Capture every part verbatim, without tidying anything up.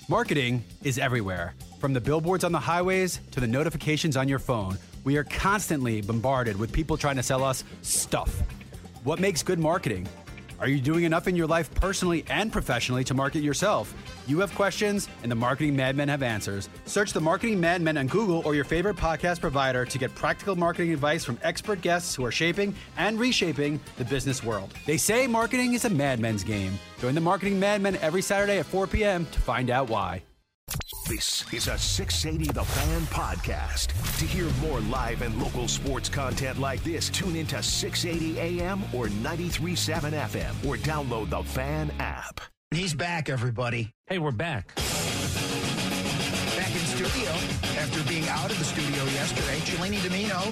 Marketing is everywhere. From the billboards on the highways to the notifications on your phone, we are constantly bombarded with people trying to sell us stuff. What makes good marketing? Are you doing enough in your life personally and professionally to market yourself? You have questions, and the Marketing Madmen have answers. Search the Marketing Madmen on Google or your favorite podcast provider to get practical marketing advice from expert guests who are shaping and reshaping the business world. They say marketing is a madmen's game. Join the Marketing Madmen every Saturday at four p.m. to find out why. This is a six eighty The Fan podcast. To hear more live and local sports content like this, tune into six eighty A M or ninety-three point seven F M or download the Fan app. He's back, everybody. Hey, we're back. Back in studio after being out of the studio yesterday. Cellini Domino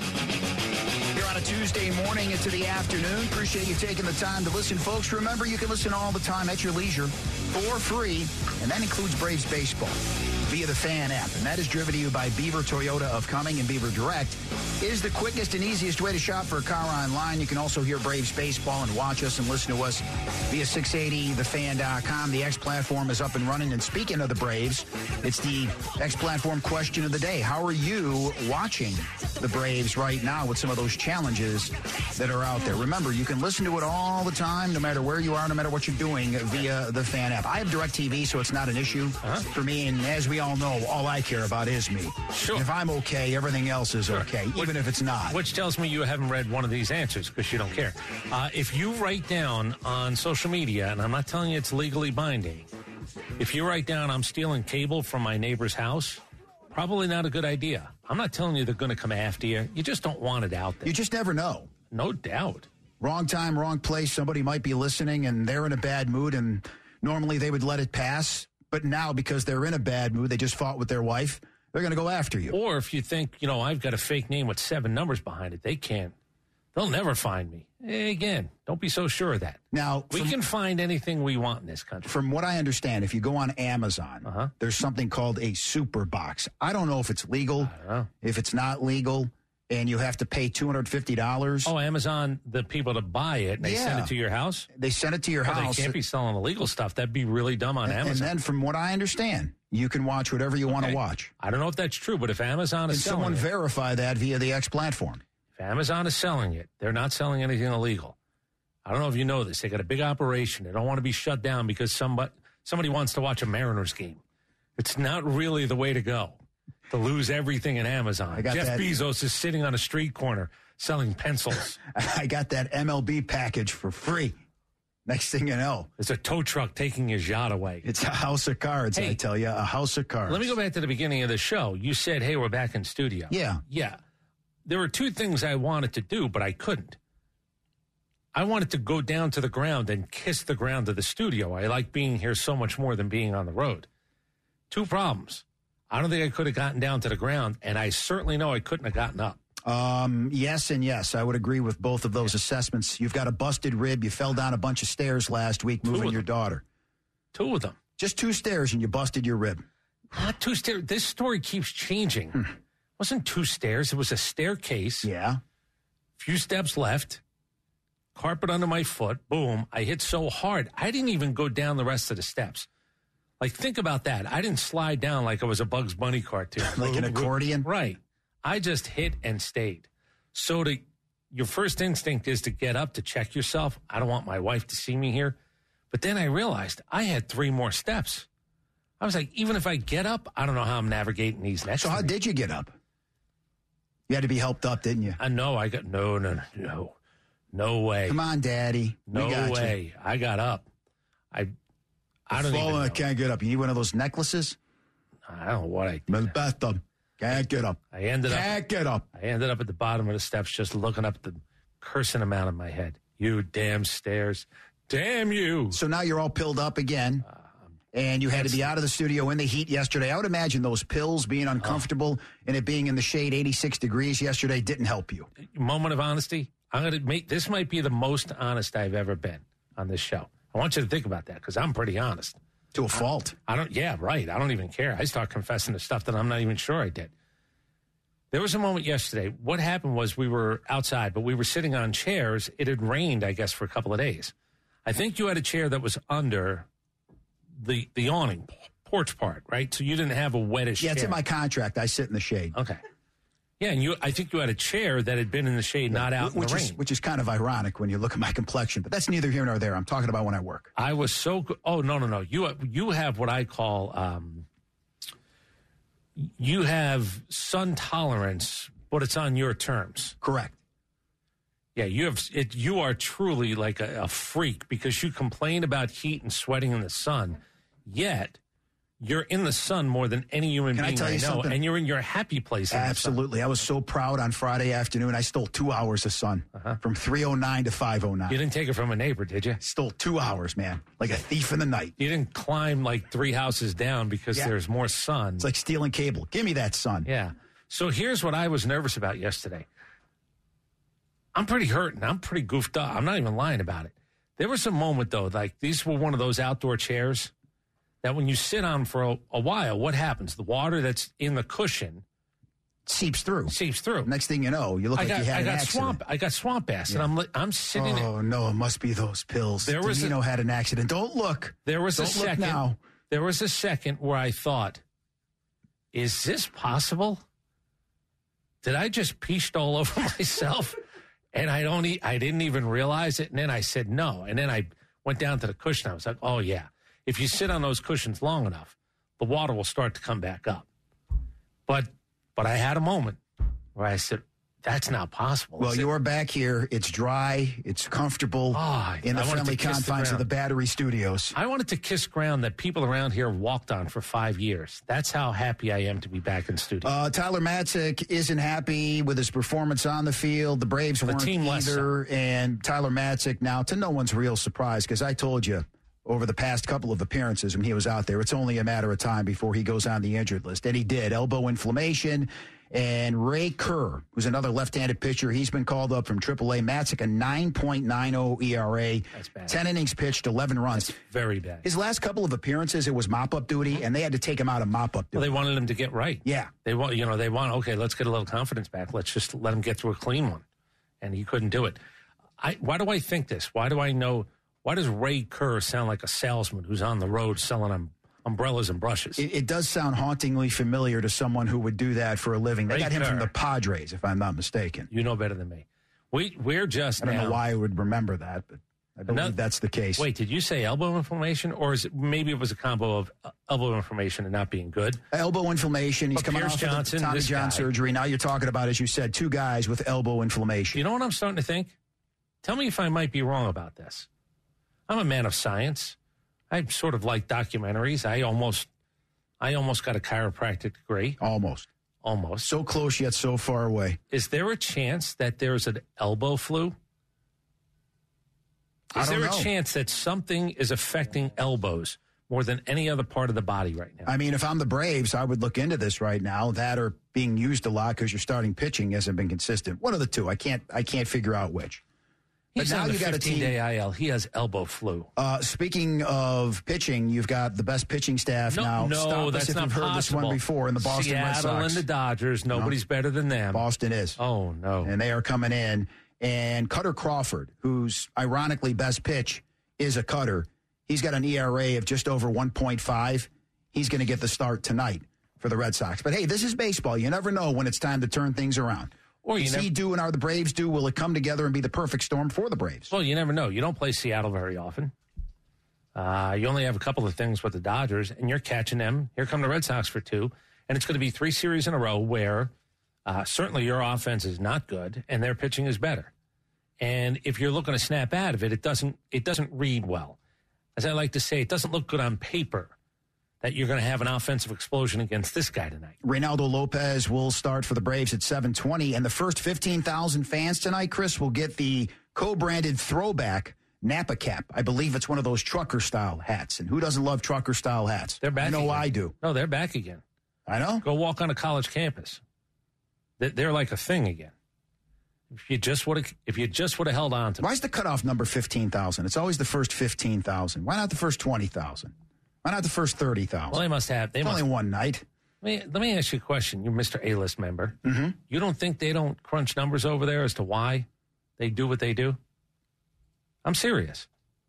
here on a Tuesday morning into the afternoon. Appreciate you taking the time to listen, folks. Remember, you can listen all the time at your leisure for free, and that includes Braves baseball via the Fan app. And that is driven to you by Beaver Toyota of Cumming, and Beaver Direct is the quickest and easiest way to shop for a car online. You can also hear Braves baseball and watch us and listen to us via six eighty the fan dot com. The X platform is up and running. And speaking of the Braves, it's the X platform question of the day. How are you watching the Braves right now with some of those challenges that are out there? Remember, you can listen to it all the time, no matter where you are, no matter what you're doing, via the Fan app. I have DirecTV, so it's not an issue uh-huh. for me. And as we all know, all I care about is me. Sure. If I'm okay, everything else is sure. okay, which, even if it's not. Which tells me you haven't read one of these answers because you don't care. Uh, if you write down on social media, and I'm not telling you it's legally binding, if you write down I'm stealing cable from my neighbor's house, probably not a good idea. I'm not telling you they're going to come after you. You just don't want it out there. You just never know. No doubt. Wrong time, wrong place. Somebody might be listening, and they're in a bad mood, and normally they would let it pass. But now, because they're in a bad mood, they just fought with their wife, they're going to go after you. Or if you think, you know, I've got a fake name with seven numbers behind it, they can't. They'll never find me. Again, don't be so sure of that. Now, we from, can find anything we want in this country. From what I understand, if you go on Amazon, uh-huh. there's something called a super box. I don't know if it's legal, I don't know. if it's not legal, and you have to pay two hundred fifty dollars. Oh, Amazon, the people to buy it, they yeah. send it to your house? They send it to your oh, house. They can't be selling illegal stuff. That'd be really dumb on and, Amazon. And then from what I understand, you can watch whatever you okay. want to watch. I don't know if that's true, but if Amazon is Can selling someone it, verify that via the X platform? If Amazon is selling it, they're not selling anything illegal. I don't know if you know this. They got a big operation. They don't want to be shut down because somebody, somebody wants to watch a Mariners game. It's not really the way to go, to lose everything in Amazon. I got Jeff that. Bezos is sitting on a street corner selling pencils. I got that M L B package for free. Next thing you know, it's a tow truck taking his yacht away. It's a house of cards, hey, I tell you, a house of cards. Let me go back to the beginning of the show. You said, hey, we're back in studio. Yeah. Yeah. There were two things I wanted to do, but I couldn't. I wanted to go down to the ground and kiss the ground of the studio. I like being here so much more than being on the road. Two problems. I don't think I could have gotten down to the ground, and I certainly know I couldn't have gotten up. Um, yes and yes. I would agree with both of those yeah. assessments. You've got a busted rib. You fell down a bunch of stairs last week two moving your daughter. Two of them. Just two stairs, and you busted your rib. Not two stairs. This story keeps changing. Hmm. It wasn't two stairs. It was a staircase. Yeah. Few steps left. Carpet under my foot. Boom. I hit so hard, I didn't even go down the rest of the steps. Like, think about that. I didn't slide down like it was a Bugs Bunny cartoon. Like an accordion? Right. I just hit and stayed. So to, your first instinct is to get up, to check yourself. I don't want my wife to see me here. But then I realized I had three more steps. I was like, even if I get up, I don't know how I'm navigating these next So how three. did you get up? You had to be helped up, didn't you? I know. I got, no, no, no, no. No way. Come on, Daddy. No we got way. You. I got up. I I don't even know. I can't get up. You need one of those necklaces? I don't know what I did. My bathtub. Can't get up. I ended can't up. Can't get up. I ended up at the bottom of the steps just looking up the cursing them out of my head. You damn stairs. Damn you. So now you're all pilled up again. Uh, and you had to be out of the studio in the heat yesterday. I would imagine those pills being uncomfortable uh, and it being in the shade eighty-six degrees yesterday didn't help you. Moment of honesty. I'm going to make this might be the most honest I've ever been on this show. I want you to think about that because I'm pretty honest. To a fault. I, I don't, yeah, right. I don't even care. I start confessing to stuff that I'm not even sure I did. There was a moment yesterday. What happened was we were outside, but we were sitting on chairs. It had rained, I guess, for a couple of days. I think you had a chair that was under the the awning porch part, right? So you didn't have a wettish Yeah, chair. it's in my contract. I sit in the shade. Okay. Yeah, and you, I think you had a chair that had been in the shade, not out in which the is, rain. Which is kind of ironic when you look at my complexion, but that's neither here nor there. I'm talking about when I work. I was so good. Oh, no, no, no. You, you have what I call, um, you have sun tolerance, but it's on your terms. Correct. Yeah, you have. It, you are truly like a, a freak because you complain about heat and sweating in the sun, yet you're in the sun more than any human Can I being tell I, you know, something? and you're in your happy place. In Absolutely. I was so proud on Friday afternoon. I stole two hours of sun Uh-huh. from three oh nine to five oh the sun. You nine. didn't take it from a neighbor, did you? Stole two hours, man, like a thief in the night. You didn't climb like three houses down because Yeah. there's more sun. It's like stealing cable. Give me that sun. Yeah. So here's what I was nervous about yesterday. I'm pretty hurt and I'm pretty goofed up. I'm not even lying about it. There was a moment, though, like these were one of those outdoor chairs that when you sit on for a, a while, what happens? The water that's in the cushion Seeps through. seeps through. Next thing you know, you look I like got, you had I an got accident. swamp. I got swamp ass, and I'm li- I'm sitting. Oh, no, it must be those pills. There was a- Domino had an accident. Don't look. There was Don't a look second. now. There was a second where I thought, "Is this possible? Did I just peached all over myself?" And I don't. E- I didn't even realize it. And then I said no. And then I went down to the cushion. I was like, "Oh yeah, if you sit on those cushions long enough, the water will start to come back up." But but I had a moment where I said, "That's not possible." Well, Is it- you're back here. It's dry. It's comfortable Oh, in the I wanted friendly to kiss the confines of ground. the Battery Studios. I wanted to kiss ground that people around here walked on for five years. That's how happy I am to be back in studio. Uh, Tyler Matzik isn't happy with his performance on the field. The Braves weren't team less either. And Tyler Matzik, now, to no one's real surprise, because I told you over the past couple of appearances when he was out there, it's only a matter of time before he goes on the injured list. And he did. Elbow inflammation. And Ray Kerr, who's another left-handed pitcher, he's been called up from triple A. Matzik, a nine point nine oh E R A. That's bad. ten innings pitched, eleven runs. Very bad. His last couple of appearances, it was mop-up duty, and they had to take him out of mop-up Well, duty. they wanted him to get right. Yeah. They want, you know, they want, okay, let's get a little confidence back. Let's just let him get through a clean one. And he couldn't do it. I, why do I think this? Why do I know, why does Ray Kerr sound like a salesman who's on the road selling um, umbrellas and brushes? It, it does sound hauntingly familiar to someone who would do that for a living. They Ray got him from Kerr. the Padres, if I'm not mistaken. You know better than me. We, we're just I don't now. know why I would remember that, but I believe No- that's the case. Wait, did you say elbow inflammation? Or is it, maybe it was a combo of uh, elbow inflammation and not being good? Elbow inflammation. He's But coming Pierce off Johnson, of the Tommy this John guy. surgery. Now you're talking about, as you said, two guys with elbow inflammation. You know what I'm starting to think? Tell me if I might be wrong about this. I'm a man of science. I sort of like documentaries. I almost, I almost got a chiropractic degree. Almost. Almost. So close yet so far away. Is there a chance that there's an elbow flu? I Is don't there know. a chance that something is affecting elbows more than any other part of the body right now? I mean, if I'm the Braves, I would look into this right now. That or being used a lot because your starting pitching hasn't been consistent. One of the two. I can't. I can't figure out which. He's but now on the you got a team- fifteen-day I L. He has elbow flu. Uh, speaking of pitching, you've got the best pitching staff No, now. no, Stop us that's if not you've heard possible. this one before in the Boston Seattle Red Sox. and the Dodgers. Nobody's better than them. Boston is. Oh no! And they are coming in. And Cutter Crawford, who's ironically best pitch, is a cutter. He's got an E R A of just over one point five. He's going to get the start tonight for the Red Sox. But hey, this is baseball. You never know when it's time to turn things around. Or you Is never, he do and are the Braves do? Will it come together and be the perfect storm for the Braves? well, you never know. You don't play Seattle very often. Uh, you only have a couple of things with the Dodgers, and you're catching them. Here come the Red Sox for two, and it's going to be three series in a row where uh, certainly your offense is not good and their pitching is better. And if you're looking to snap out of it, it doesn't it doesn't read well. As I like to say, it doesn't look good on paper that you're going to have an offensive explosion against this guy tonight. Reynaldo Lopez will start for the Braves at seven twenty, and the first fifteen thousand fans tonight, Chris, will get the co-branded throwback Napa cap. I believe it's one of those trucker-style hats, and who doesn't love trucker-style hats? They're back I know again. I do. No, they're back again. I know. Go walk on a college campus. They- They're like a thing again. If you just would have, if you just would have held on to Why is the cutoff number fifteen thousand? It's always the first fifteen thousand. Why not the first twenty thousand? Why not the first thirty thousand? well, they must have. They It's must. only one night. Let me, let me ask you a question. You're Mister A-list member. Mm-hmm. You don't think they don't crunch numbers over there as to why they do what they do? I'm serious.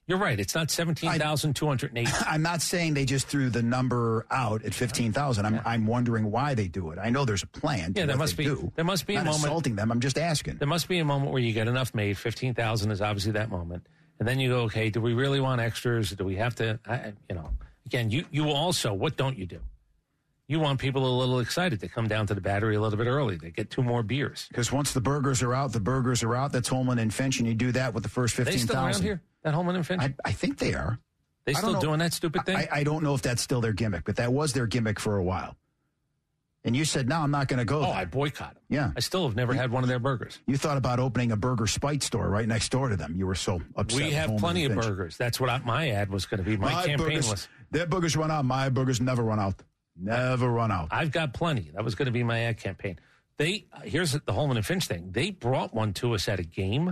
You're right. It's not seventeen thousand two hundred eight. I'm not saying they just threw the number out at fifteen thousand. I'm, yeah. I'm wondering why they do it. I know there's a plan to yeah, there what must they be, do. There must be I'm a not moment. insulting them. I'm just asking. There must be a moment where you get enough made. fifteen thousand is obviously that moment. And then you go, okay, do we really want extras? Do we have to, I, you know, again, you, you also, what don't you do? You want people a little excited to come down to the Battery a little bit early. They get two more beers. Because once the burgers are out, the burgers are out. That's Holman and Finch, and you do that with the first fifteen thousand. They still around here, that Holman and Finch? I, I think they are. They still doing that stupid thing? I, I don't know if that's still their gimmick, but that was their gimmick for a while. And you said, no, I'm not going to go Oh, there. I boycott them. Yeah. I still have never you, had one of their burgers. You thought about opening a Burger Spite store right next door to them. You were so upset. We have plenty of burgers. That's what I, my ad was going to be. My, my campaign burgers, was. Their burgers run out. My burgers never run out. Never run out. I've got plenty. That was going to be my ad campaign. They Here's the Holman and Finch thing. They brought one to us at a game,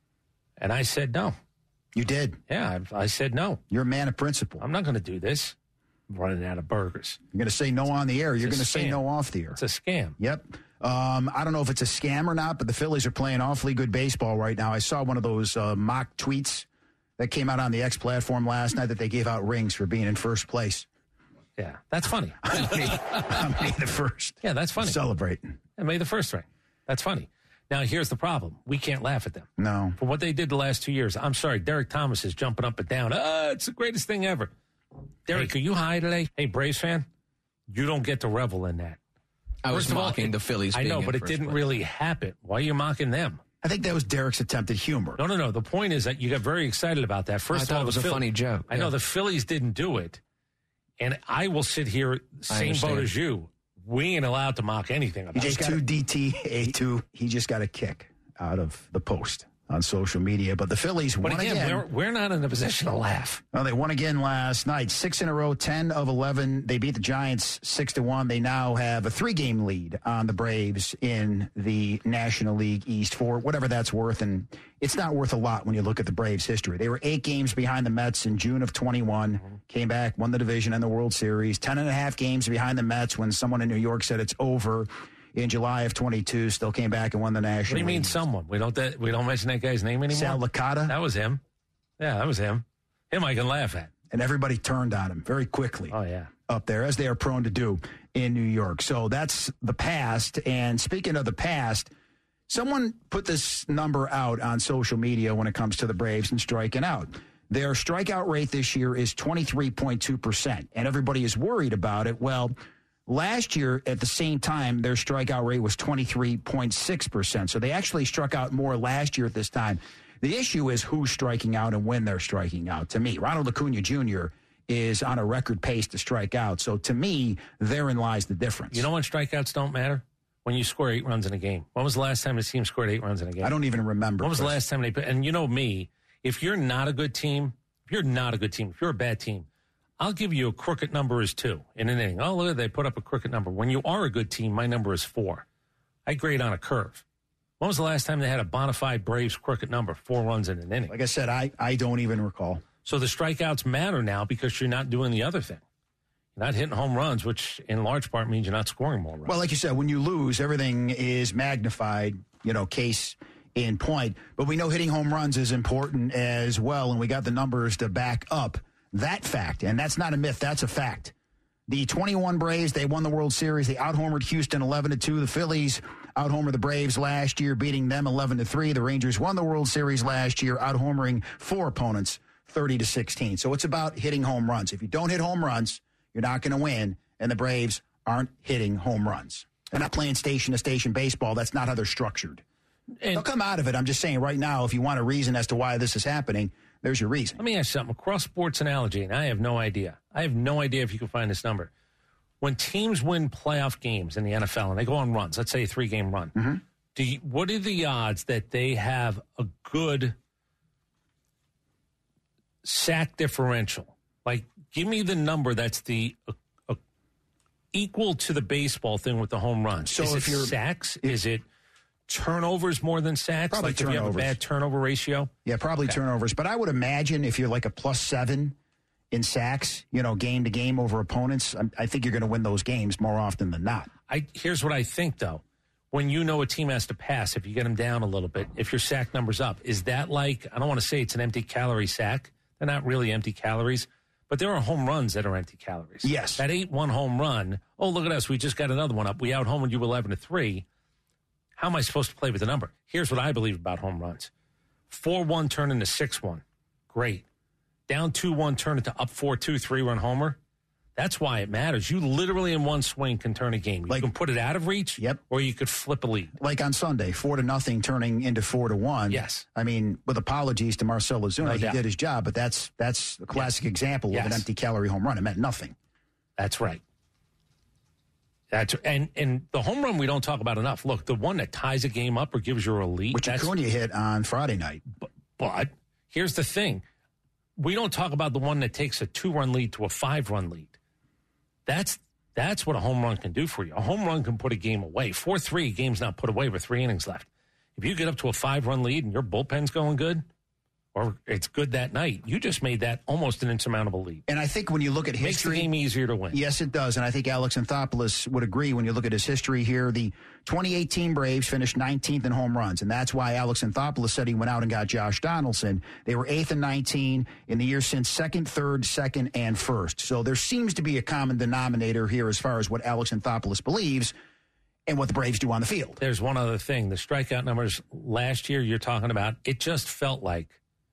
and I said no. You did? Yeah, I, I said no. You're a man of principle. I'm not going to do this. I'm running out of burgers. You're going to say no on the air. You're going to say no off the air. It's a scam. Yep. Um, I don't know if it's a scam or not, but the Phillies are playing awfully good baseball right now. I saw one of those uh, mock tweets that came out on the X platform last night that they gave out rings for being in first place. Yeah, that's funny. I'm May the first. Yeah, that's funny. Celebrating. And May the first ring. That's funny. Now, here's the problem. We can't laugh at them. No. For what they did the last two years. I'm sorry, Derek Thomas is jumping up and down. Oh, it's the greatest thing ever. Derek, hey, are you high today? Hey, Braves fan, you don't get to revel in that. I was First mocking all, the Phillies. I know, but it didn't place. really happen. Why are you mocking them? I think that was Derek's attempt at humor. No, no, no. The point is that you got very excited about that. First I of thought all, it was a Phil- funny joke. I yeah. know the Phillies didn't do it. And I will sit here, same boat as you. We ain't allowed to mock anything about it. He just two D T A two. He just got a kick out of the post on social media. But the Phillies but won again. again. We're, we're not in a position to laugh. Well, they won again last night. Six in a row, ten of eleven. They beat the Giants six to one. They now have a three-game lead on the Braves in the National League East for whatever that's worth. And it's not worth a lot when you look at the Braves' history. They were eight games behind the Mets in June of twenty-one. Mm-hmm. Came back, won the division and the World Series. Ten and a half games behind the Mets when someone in New York said it's over. In July of twenty-two, still came back and won the National League. What do you mean someone? We don't that, we don't mention that guy's name anymore? Sal Licata. That was him. Yeah, that was him. Him I can laugh at. And everybody turned on him very quickly. Oh, yeah. Up there, as they are prone to do in New York. So that's the past. And speaking of the past, someone put this number out on social media when it comes to the Braves and striking out. Their strikeout rate this year is twenty-three point two percent. And everybody is worried about it. Well, last year, at the same time, their strikeout rate was twenty-three point six percent. So they actually struck out more last year at this time. The issue is who's striking out and when they're striking out. To me, Ronald Acuna Junior is on a record pace to strike out. So to me, therein lies the difference. You know when strikeouts don't matter? When you score eight runs in a game. When was the last time the team scored eight runs in a game? I don't even remember. When was Chris. the last time they put, and you know me, if you're not a good team, if you're not a good team, if you're a bad team, I'll give you a crooked number is two in an inning. Oh, look, they put up a crooked number. When you are a good team, my number is four. I grade on a curve. When was the last time they had a bona fide Braves crooked number, four runs in an inning? Like I said, I, I don't even recall. So the strikeouts matter now because you're not doing the other thing. You're not hitting home runs, which in large part means you're not scoring more runs. Well, like you said, when you lose, everything is magnified, you know, case in point. But we know hitting home runs is important as well, and we got the numbers to back up that fact. And that's not a myth. That's a fact. The twenty-one Braves, they won the World Series. They out-homered Houston eleven to two. The Phillies out-homered the Braves last year, beating them eleven to three. The Rangers won the World Series last year, out-homering four opponents thirty to sixteen. So it's about hitting home runs. If you don't hit home runs, you're not going to win, and the Braves aren't hitting home runs. They're not playing station-to-station baseball. That's not how they're structured. And they'll come out of it. I'm just saying right now, if you want a reason as to why this is happening, there's your reason. Let me ask you something. Cross sports analogy, and I have no idea. I have no idea if you can find this number. When teams win playoff games in the N F L and they go on runs, let's say a three-game run, mm-hmm. do you, what are the odds that they have a good sack differential? Like, give me the number that's the uh, uh, equal to the baseball thing with the home runs. So is if it you're sacks? Is it turnovers more than sacks? Probably like turnovers. If you have a bad turnover ratio? Yeah, probably okay. turnovers. But I would imagine if you're like a plus seven in sacks, you know, game to game over opponents, I think you're going to win those games more often than not. I Here's what I think, though. When you know a team has to pass, if you get them down a little bit, if your sack number's up, is that like, I don't want to say it's an empty calorie sack. They're not really empty calories, but there are home runs that are empty calories. Yes. That eight one home run, oh, look at us. We just got another one up. We out-homered you eleven to three. How am I supposed to play with the number? Here's what I believe about home runs. four one turn into six one. Great. Down two one turn into up four two, three-run homer. That's why it matters. You literally in one swing can turn a game. You like, can put it out of reach, yep, or you could flip a lead. Like on Sunday, four to nothing turning into four to one. Yes. I mean, with apologies to Marcell Ozuna, No he doubt. did his job, but that's that's a classic yes. example yes. of an empty calorie home run. It meant nothing. That's right. That's and and the home run we don't talk about enough. Look, the one that ties a game up or gives you a lead, Which Acuna hit on Friday night. But, but here's the thing: we don't talk about the one that takes a two-run lead to a five-run lead. That's that's what a home run can do for you. A home run can put a game away. four three, game's not put away with three innings left. If you get up to a five-run lead and your bullpen's going good, or it's good that night, you just made that almost an insurmountable lead. And I think when you look at history, makes the game easier to win. Yes, it does. And I think Alex Anthopoulos would agree when you look at his history here. The twenty eighteen Braves finished nineteenth in home runs, and that's why Alex Anthopoulos said he went out and got Josh Donaldson. They were eighth and nineteen in the year since, second, third, second, and first. So there seems to be a common denominator here as far as what Alex Anthopoulos believes and what the Braves do on the field. There's one other thing. The strikeout numbers last year you're talking about, it just felt like,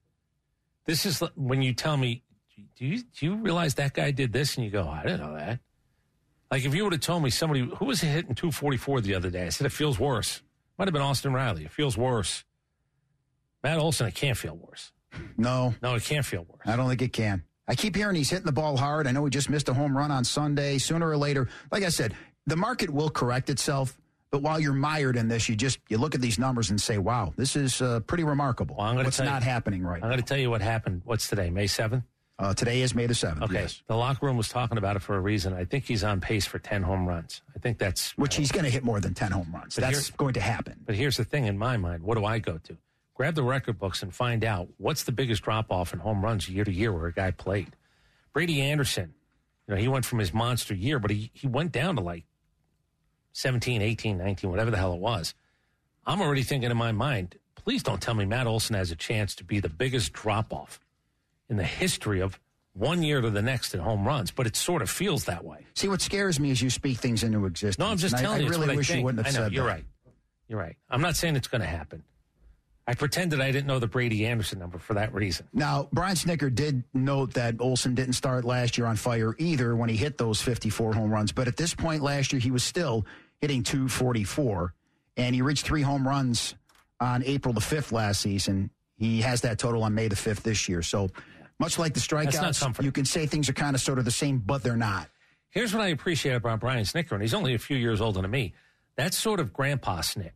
this is when you tell me, do you, do you realize that guy did this? And you go, I didn't know that. Like if you would have told me somebody, who was hitting two forty-four the other day? I said, it feels worse. Might have been Austin Riley. It feels worse. Matt Olson, it can't feel worse. No. No, it can't feel worse. I don't think it can. I keep hearing he's hitting the ball hard. I know he just missed a home run on Sunday. Sooner or later, like I said, the market will correct itself. But while you're mired in this, you just you look at these numbers and say, wow, this is uh, pretty remarkable. Well, I'm gonna What's tell not you, happening right I'm now? going to tell you what happened. What's today, May seventh? Uh, today is May the seventh, Okay. yes. The locker room was talking about it for a reason. I think he's on pace for ten home runs. I think that's... Which he's going to hit more than ten home runs. But That's here- going to happen. But here's the thing in my mind. What do I go to? Grab the record books and find out what's the biggest drop-off in home runs year to year where a guy played. Brady Anderson, you know, he went from his monster year, but he, he went down to like seventeen, eighteen, nineteen, whatever the hell it was. I'm already thinking in my mind, please don't tell me Matt Olson has a chance to be the biggest drop-off in the history of one year to the next in home runs, but it sort of feels that way. See, what scares me is you speak things into existence. No, I'm just And I- telling I, you. it's really what wish I think. you wouldn't have I know, said you're that. right. You're right. I'm not saying it's going to happen. I pretended I didn't know the Brady Anderson number for that reason. Now, Brian Snitker did note that Olson didn't start last year on fire either when he hit those fifty-four home runs. But at this point last year, he was still hitting two forty-four, and he reached three home runs on April the fifth last season. He has that total on May the fifth this year. So much like the That's not strikeouts, comforting. you can say things are kind of sort of the same, but they're not. Here's what I appreciate about Brian Snitker, and he's only a few years older than me. That's sort of grandpa snit.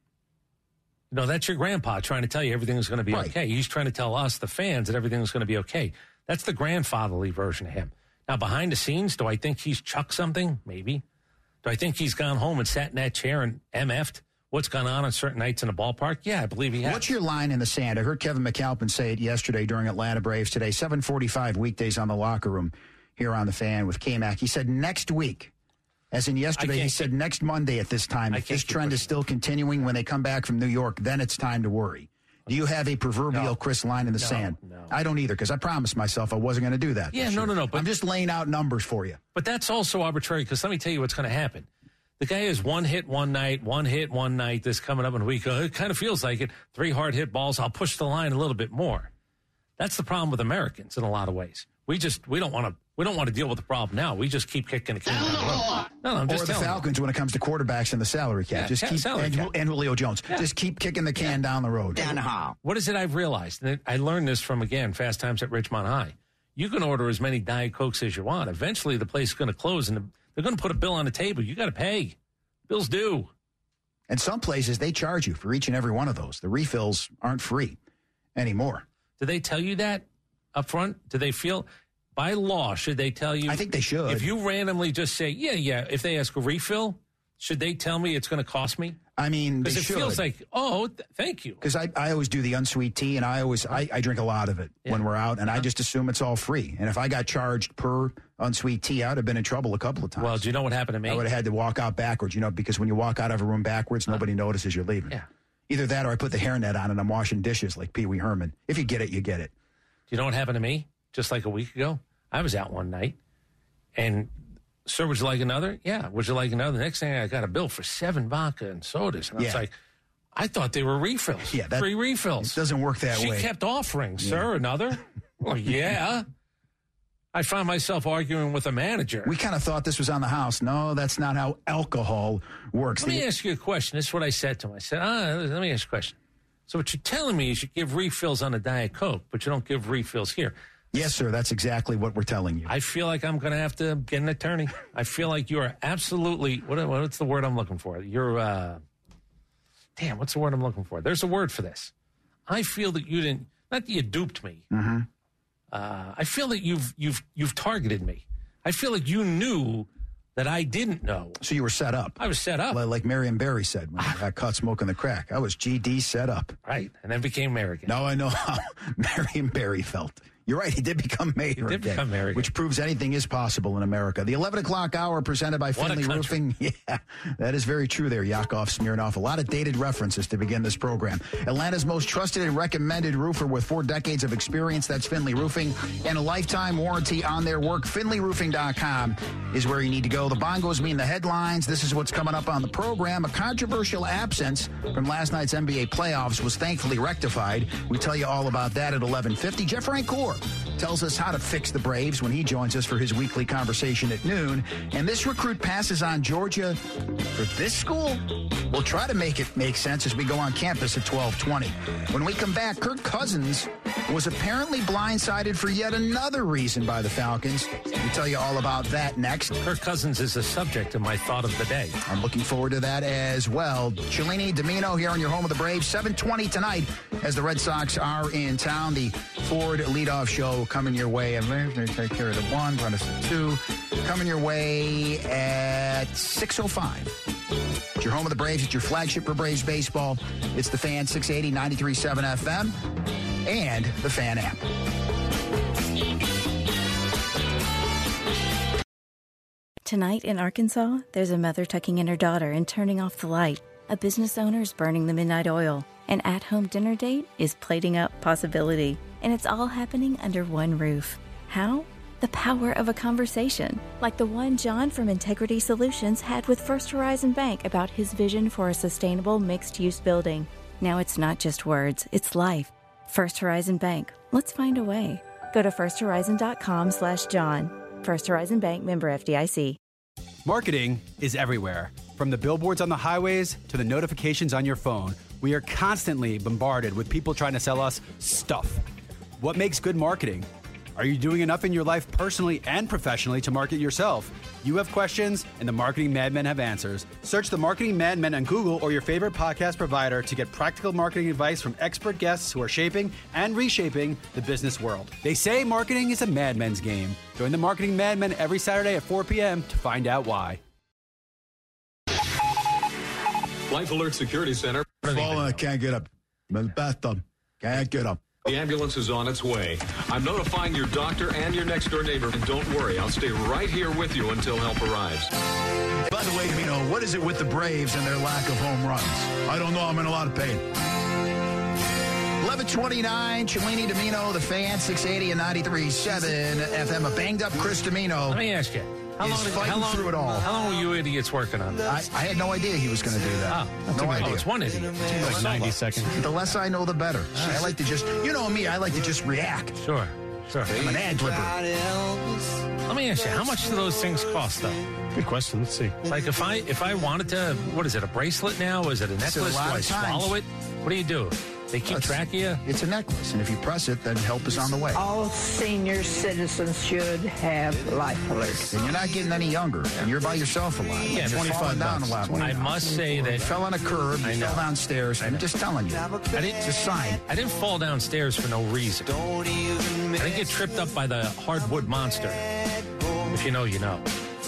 You know, that's your grandpa trying to tell you everything's going to be Right. okay. He's trying to tell us, the fans, that everything's going to be okay. That's the grandfatherly version of him. Now, behind the scenes, do I think he's chucked something? Maybe. Do I think he's gone home and sat in that chair and M F'd what's gone on on certain nights in the ballpark? Yeah, I believe he has. What's your line in the sand? I heard Kevin McAlpin say it yesterday during Atlanta Braves Today, seven forty-five weekdays on the locker room here on the Fan with K-Mac. He said next week, as in yesterday, he can't said next Monday at this time, I if can't this keep trend is pushing. still continuing when they come back from New York, then it's time to worry. Do you have a proverbial No. Chris line in the No, sand? no. I don't either, because I promised myself I wasn't going to do that. Yeah, this no, year. no, no, but- I'm just laying out numbers for you. But that's also arbitrary, because let me tell you what's going to happen. The guy has one hit one night, one hit one night, this coming up in a week. Uh, It kind of feels like it. Three hard hit balls. I'll push the line a little bit more. That's the problem with Americans in a lot of ways. We just, we don't want to, we don't want to deal with the problem now. We just keep kicking the can down the road. No, no, I'm Or just the telling you. Falcons when it comes to quarterbacks and the salary cap. Yeah, just ca- keep salary and, cap. and Julio Jones. Just keep kicking the can down the road. What is it I've realized? And I learned this from, again, Fast Times at Ridgemont High. You can order as many Diet Cokes as you want. Eventually, the place is going to close, and they're going to put a bill on the table. You got to pay. Bills due. And some places, they charge you for each and every one of those. The refills aren't free anymore. Do they tell you that up front? Do they feel, by law, should they tell you? I think they should. If you randomly just say, yeah, yeah, if they ask a refill, should they tell me it's going to cost me? I mean, they Because it should. feels like, oh, th- thank you. Because I, I always do the unsweet tea, and I always I, I drink a lot of it Yeah. when we're out, and Uh-huh. I just assume it's all free. And if I got charged per unsweet tea, I'd have been in trouble a couple of times. Well, do you know what happened to me? I would have had to walk out backwards, you know, because when you walk out of a room backwards, nobody notices you're leaving. Yeah. Either that or I put the hairnet on and I'm washing dishes like Pee Wee Herman. If you get it, you get it. you know what happened to me just like a week ago? I was out one night, and, sir, would you like another? Yeah, would you like another? The next thing, I got a bill for seven vodka and sodas. And I Yeah. was like, I thought they were refills. Yeah, that- Free refills. It doesn't work that she way. She kept offering, sir, another? Well, yeah. I found myself arguing with a manager. We kind of thought this was on the house. No, that's not how alcohol works. Let me The- ask you a question. This is what I said to him. I said, ah, let me ask you a question. So what you're telling me is you give refills on a Diet Coke, but you don't give refills here. Yes, sir. That's exactly what we're telling you. I feel like I'm going to have to get an attorney. I feel like you are absolutely, what, what's the word I'm looking for? You're, uh, damn, what's the word I'm looking for? There's a word for this. I feel that you didn't, not that you duped me. Mm-hmm. Uh, I feel that you've, you've, you've targeted me. I feel like you knew that I didn't know. So you were set up. I was set up. Like, like Marion Barry said when he got caught smoking the crack. I was G D set up. Right. And then became mayor again. Now I know how Marion Barry felt. You're right. He did become mayor. He did again, become mayor again. which proves anything is possible in America. The eleven o'clock hour presented by What a Finley country. Roofing. Yeah, that is very true there, Yakov Smirnoff. A lot of dated references to begin this program. Atlanta's most trusted and recommended roofer with four decades of experience. That's Finley Roofing. And a lifetime warranty on their work. Finley Roofing dot com is where you need to go. The bongos mean the headlines. This is what's coming up on the program. A controversial absence from last night's N B A playoffs was thankfully rectified. We tell you all about that at eleven fifty. Jeff Rancourt tells us how to fix the Braves when he joins us for his weekly conversation at noon. And this recruit passes on Georgia for this school. We'll try to make it make sense as we go on campus at twelve twenty. When we come back, Kirk Cousins was apparently blindsided for yet another reason by the Falcons. We'll tell you all about that next. Kirk Cousins is the subject of my thought of the day. I'm looking forward to that as well. Cellini, Domino here on your home of the Braves. seven twenty tonight as the Red Sox are in town. The Ford leadoff show coming your way. And they're going to take care of the one, run us the two. Coming your way at six oh five. It's your home of the Braves. It's your flagship for Braves baseball. It's the Fan, six eighty, ninety-three point seven F M, and the Fan app. Tonight in Arkansas, there's a mother tucking in her daughter and turning off the light. A business owner is burning the midnight oil. An at-home dinner date is plating up possibility. And it's all happening under one roof. How? The power of a conversation, like the one John from Integrity Solutions had with First Horizon Bank about his vision for a sustainable mixed-use building. Now it's not just words, it's life. First Horizon Bank. Let's find a way. Go to firsthorizon.com slash John. First Horizon Bank, member F D I C. Marketing is everywhere. From the billboards on the highways to the notifications on your phone, we are constantly bombarded with people trying to sell us stuff. What makes good marketing? Are you doing enough in your life personally and professionally to market yourself? You have questions, and the Marketing Madmen have answers. Search the Marketing Madmen on Google or your favorite podcast provider to get practical marketing advice from expert guests who are shaping and reshaping the business world. They say marketing is a madman's game. Join the Marketing Madmen every Saturday at four p.m. to find out why. Life Alert Security Center. Falling, I can't get up. I'm in the bathtub. Can't get up. The ambulance is on its way. I'm notifying your doctor and your next door neighbor. And don't worry, I'll stay right here with you until help arrives. By the way, you know, what is it with the Braves and their lack of home runs? I don't know. I'm in a lot of pain. eleven twenty-nine, Cellini, Domino, the Fan, six eighty and ninety-three point seven F M. A banged-up Chris Domino. Let me ask you. How Is long, fighting how long, through it all. How long were you idiots working on this? I, I had no idea he was going to do that. Oh, no idea. Oh, it's one idiot. Like ninety seconds. The less I know, the better. I like to just, you know me, I like to just react. Sure, sure. I'm an ad-libber. Let me ask you, how much do those things cost, though? Good question. Let's see. Like, if I if I wanted to, what is it, a bracelet now? Is it a necklace? a Do lot I of times. swallow it? What do you do? They keep It's- track of you? It's a necklace, and if you press it, then help is on the way. All senior citizens should have Life Alert. And you're not getting any younger, and you're by yourself a lot. Yeah, You're twenty-five falling down a lot. I must say You that fell on a curb, you I know. fell downstairs. I'm just telling you. I didn't, It's a sign. I didn't fall downstairs for no reason. I didn't get tripped up by the hardwood monster. If you know, you know.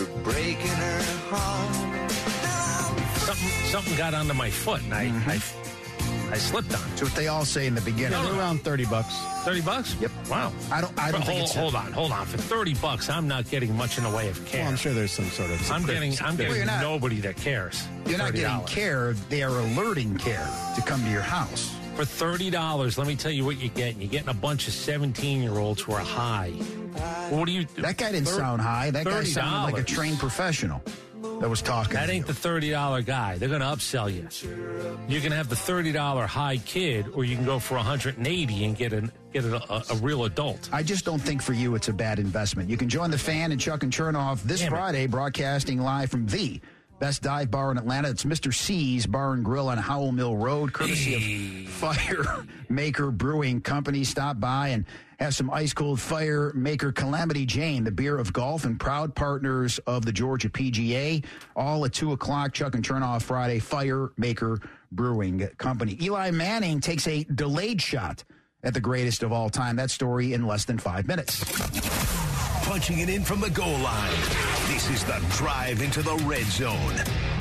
Something, something got under my foot, and I, Mm-hmm. I, I slipped on it. That's what they all say in the beginning. No, no. Around thirty bucks. thirty bucks? Yep. Wow. I don't. I don't But think hold, it's. hold on, hold on. For thirty bucks, I'm not getting much in the way of care. Well, I'm sure there's some sort of. I'm getting, I'm getting you're not- nobody that cares. You're not thirty getting dollars. care. They are alerting care to come to your house. For thirty dollars, let me tell you what you're getting. You're getting a bunch of seventeen-year-olds who are high. Well, what do you do? That guy didn't Thir- sound high. That guy sounded like a thirty dollars. trained professional that was talking. That to ain't you. the thirty dollars guy. They're going to upsell you. You can have the thirty dollars high kid, or you can go for one hundred eighty dollars and get, an, get a, a, a real adult. I just don't think for you it's a bad investment. You can join the Fan and Chuck and Chernoff this Damn it. Friday, broadcasting live from the best dive bar in Atlanta. It's Mister C's Bar and Grill on Howell Mill Road, courtesy of Fire Maker Brewing Company. Stop by and have some ice-cold Fire Maker Calamity Jane, the beer of golf, and proud partners of the Georgia P G A. All at two o'clock, Chuck and Chernoff Friday, Fire Maker Brewing Company. Eli Manning takes a delayed shot at the greatest of all time. That story in less than five minutes. Punching it in from the goal line. This is the drive into the red zone.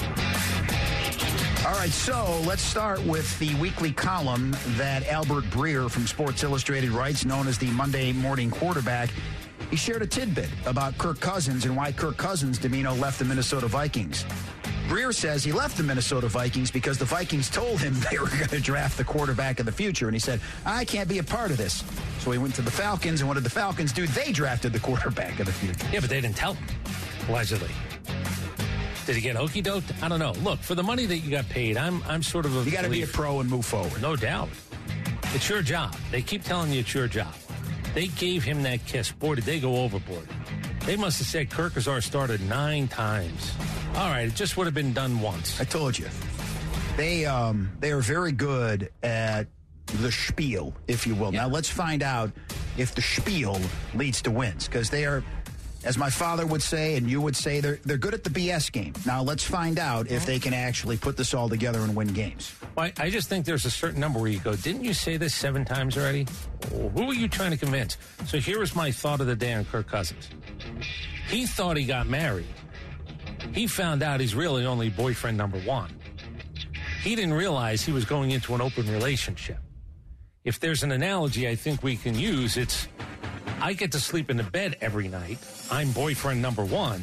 All right, so let's start with the weekly column that Albert Breer from Sports Illustrated writes, known as the Monday Morning Quarterback. He shared a tidbit about Kirk Cousins and why Kirk Cousins, Domino, left the Minnesota Vikings. Breer says he left the Minnesota Vikings because the Vikings told him they were going to draft the quarterback of the future. And he said, I can't be a part of this. So he went to the Falcons, and what did the Falcons do? They drafted the quarterback of the future. Yeah, but they didn't tell him, allegedly. Did he get okey doked? I don't know. Look, for the money that you got paid, I'm I'm sort of a You got to be a belief- pro and move forward. No doubt. It's your job. They keep telling you it's your job. They gave him that kiss. Boy, did they go overboard. They must have said Kirk is our starter nine times. All right, it just would have been done once. I told you. They um they are very good at the spiel, if you will. Yeah. Now let's find out if the spiel leads to wins, because they are, as my father would say and you would say, they're they're good at the B S game. Now let's find out if they can actually put this all together and win games. Well, I I just think there's a certain number where you go, didn't you say this seven times already? Oh, who were you trying to convince? So here was my thought of the day on Kirk Cousins. He thought he got married. He found out he's really only boyfriend number one. He didn't realize he was going into an open relationship. If there's an analogy I think we can use, it's I get to sleep in the bed every night. I'm boyfriend number one.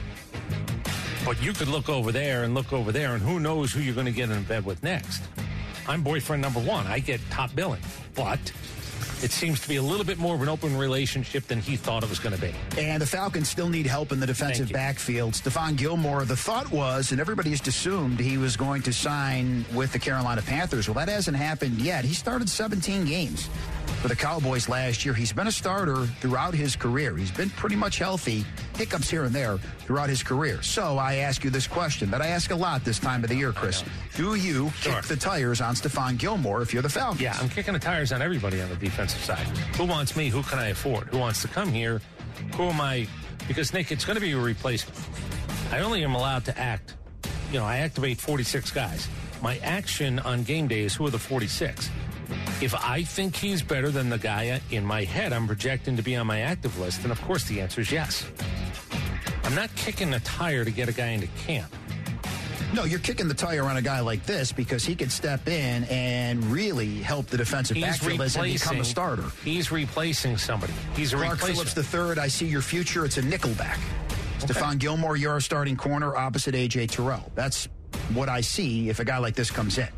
But you could look over there and look over there, and who knows who you're going to get in bed with next. I'm boyfriend number one. I get top billing. But it seems to be a little bit more of an open relationship than he thought it was going to be. And the Falcons still need help in the defensive Thank you. backfield. Stephon Gilmore, the thought was, and everybody just assumed he was going to sign with the Carolina Panthers. Well, that hasn't happened yet. He started seventeen games for the Cowboys last year. He's been a starter throughout his career. He's been pretty much healthy, hiccups here and there throughout his career. So I ask you this question that I ask a lot this time of the year, Chris. Do you Sure. kick the tires on Stephon Gilmore if you're the Falcons? Yeah, I'm kicking the tires on everybody on the defensive side. Who wants me? Who can I afford? Who wants to come here? Who am I? Because, Nick, it's going to be a replacement. I only am allowed to act. You know, I activate forty-six guys. My action on game day is who are the forty-six. If I think he's better than the guy in my head I'm projecting to be on my active list, then of course the answer is yes. I'm not kicking the tire to get a guy into camp. No, you're kicking the tire on a guy like this because he could step in and really help the defensive He's backfield as he become a starter. He's replacing somebody. He's a Clark replacement. Phillips the third, I see your future. It's a nickelback. Okay. Stephon Gilmore, you're a starting corner opposite A J Terrell. That's what I see if a guy like this comes in.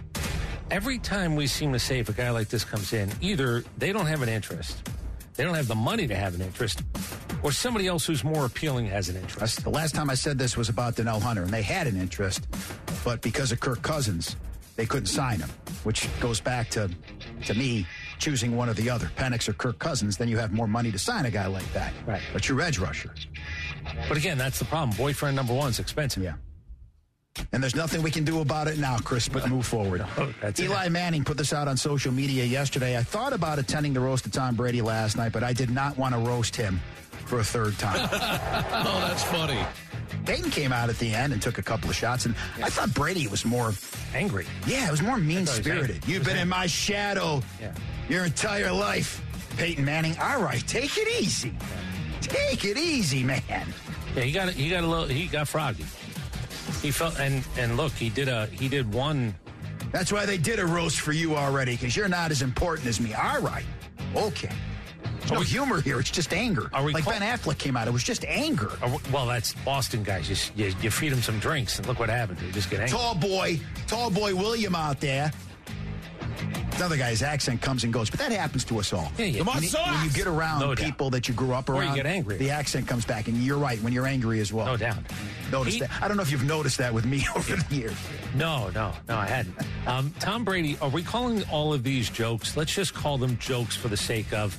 Every time we seem to say if a guy like this comes in, either they don't have an interest, they don't have the money to have an interest, or somebody else who's more appealing has an interest. That's, the last time I said this was about Donnell Hunter, and they had an interest, but because of Kirk Cousins, they couldn't sign him, which goes back to, to me choosing one or the other, Penix or Kirk Cousins. Then you have more money to sign a guy like that. Right. But you're edge rusher. But again, that's the problem. Boyfriend number one is expensive. Yeah. And there's nothing we can do about it now, Chris, but move forward. Oh, that's Eli it. Manning put this out on social media yesterday. I thought about attending the roast of Tom Brady last night, but I did not want to roast him for a third time. Oh, that's funny. Peyton came out at the end and took a couple of shots, and I thought Brady was more, Angry. yeah, it was more mean-spirited. angry. He You've was been in angry. my shadow Yeah. your entire life, Peyton Manning. All right, take it easy. Take it easy, man. Yeah, he got he got a little he got froggy. He felt and and look, he did a he did one. That's why they did a roast for you already, because you're not as important as me. All right. Okay. There's no we- humor here. It's just anger. Are we like call- Ben Affleck came out. It was just anger. uh, Well, that's Boston guys. You, you you feed them some drinks and look what happens. They just get angry. Tall boy, tall boy William out there. Another guy's accent comes and goes, but that happens to us all. Yeah, yeah. When, you, when you get around No people doubt. that you grew up Or around, you get angry. the accent comes back, and you're right, when you're angry as well. No doubt. Notice He- that. I don't know if you've noticed that with me over the years. No, no, no, I hadn't. Um, Tom Brady, are we calling all of these jokes? Let's just call them jokes for the sake of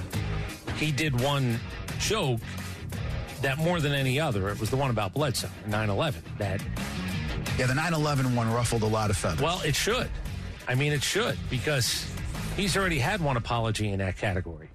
he did one joke that more than any other, it was the one about Bledsoe, nine eleven, that, Yeah, the nine eleven one ruffled a lot of feathers. well, it should. I mean, it should, because he's already had one apology in that category.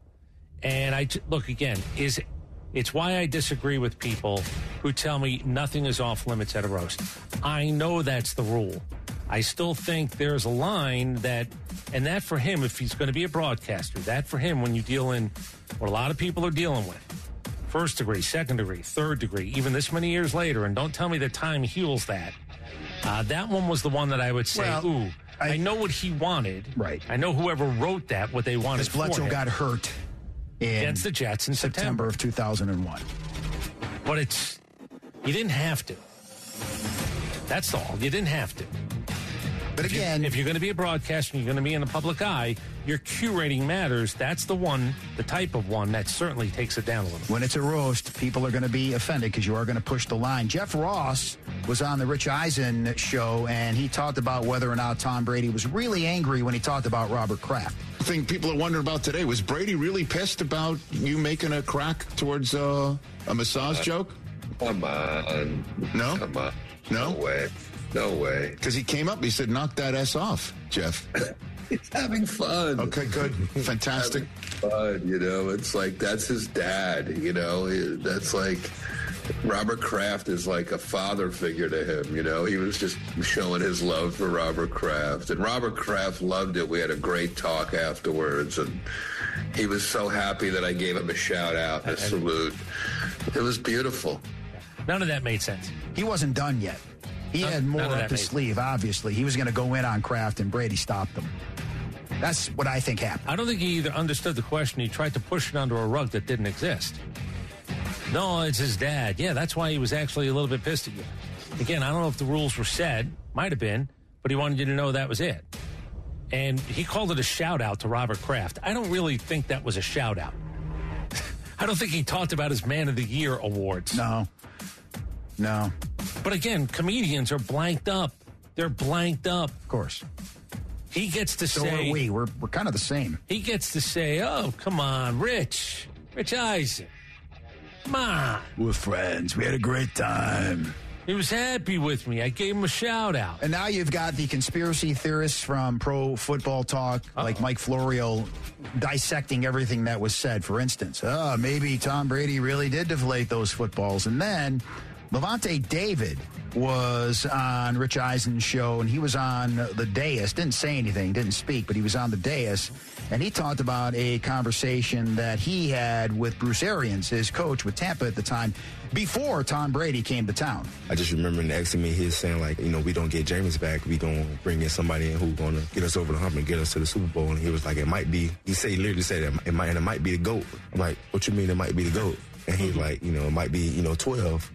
And I, look, again, is it's why I disagree with people who tell me nothing is off limits at a roast. I know that's the rule. I still think there's a line that, and that for him, if he's going to be a broadcaster, that for him, when you deal in what a lot of people are dealing with, first degree, second degree, third degree, even this many years later, and don't tell me that time heals that. Uh, that one was the one that I would say, Well, ooh, I, I- know what he wanted. Right. I know whoever wrote that, what they wanted Because for Bledsoe him got hurt in against the Jets in September September. of two thousand one. But it's, you didn't have to. That's all. You didn't have to. But If you- again, if you're going to be a broadcaster and you're going to be in the public eye, your Q rating matters. That's the one, the type of one that certainly takes it down a little. when it's a roast, people are going to be offended because you are going to push the line. Jeff Ross was on the Rich Eisen show, and he talked about whether or not Tom Brady was really angry when he talked about Robert Kraft. The thing people are wondering about today, was Brady really pissed about you making a crack towards uh, a massage joke? Come on. No? Come on. No? No way. No way. Because he came up, he said, knock that S off, Jeff. He's having fun. Okay, good. Fantastic. Having fun, you know. It's like, that's his dad, you know. He- That's like, Robert Kraft is like a father figure to him, you know. He was just showing his love for Robert Kraft. And Robert Kraft loved it. We had a great talk afterwards. And he was so happy that I gave him a shout out and a salute. It was beautiful. None of that made sense. He wasn't done yet. He None- had more none of up that his made sleeve, obviously. He was going to go in on Kraft, and Brady stopped him. That's what I think happened. I don't think he either understood the question. He tried to push it under a rug that didn't exist. No, it's his dad. Yeah, that's why he was actually a little bit pissed at you. Again, I don't know if the rules were said. Might have been, but he wanted you to know that was it. And he called it a shout out to Robert Kraft. I don't really think that was a shout out. I don't think he talked about his Man of the Year awards. No. No. But again, comedians are blanked up. They're blanked up. Of course. He gets to So say, are we. We're, we're kind of the same. he gets to say, oh, come on, Rich, Rich Eisen. Come on. We're friends. We had a great time. He was happy with me. I gave him a shout out. And now you've got the conspiracy theorists from Pro Football Talk, Uh-oh. like Mike Florio, dissecting everything that was said. For instance, oh, maybe Tom Brady really did deflate those footballs. And then Levante David was on Rich Eisen's show, and he was on the dais. Didn't say anything, didn't speak, but he was on the dais. And he talked about a conversation that he had with Bruce Arians, his coach with Tampa at the time, before Tom Brady came to town. I just remember him asking me, he was saying, like, you know, we don't get Jameis back. We going to bring in somebody in who's going to get us over the hump and get us to the Super Bowl. And he was like, it might be, he said, he literally said, it might, and it might be the GOAT. I'm like, what you mean it might be the GOAT? And he's like, you know, it might be, you know, twelve.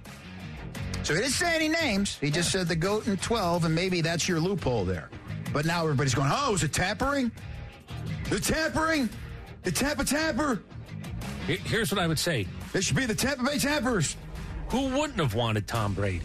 So he didn't say any names. He just said the GOAT and twelve, and maybe that's your loophole there. But now everybody's going, oh, is it tampering? The tampering? The Tampa Tamper? Here- Here's what I would say. It should be the Tampa Bay Tampers. Who wouldn't have wanted Tom Brady?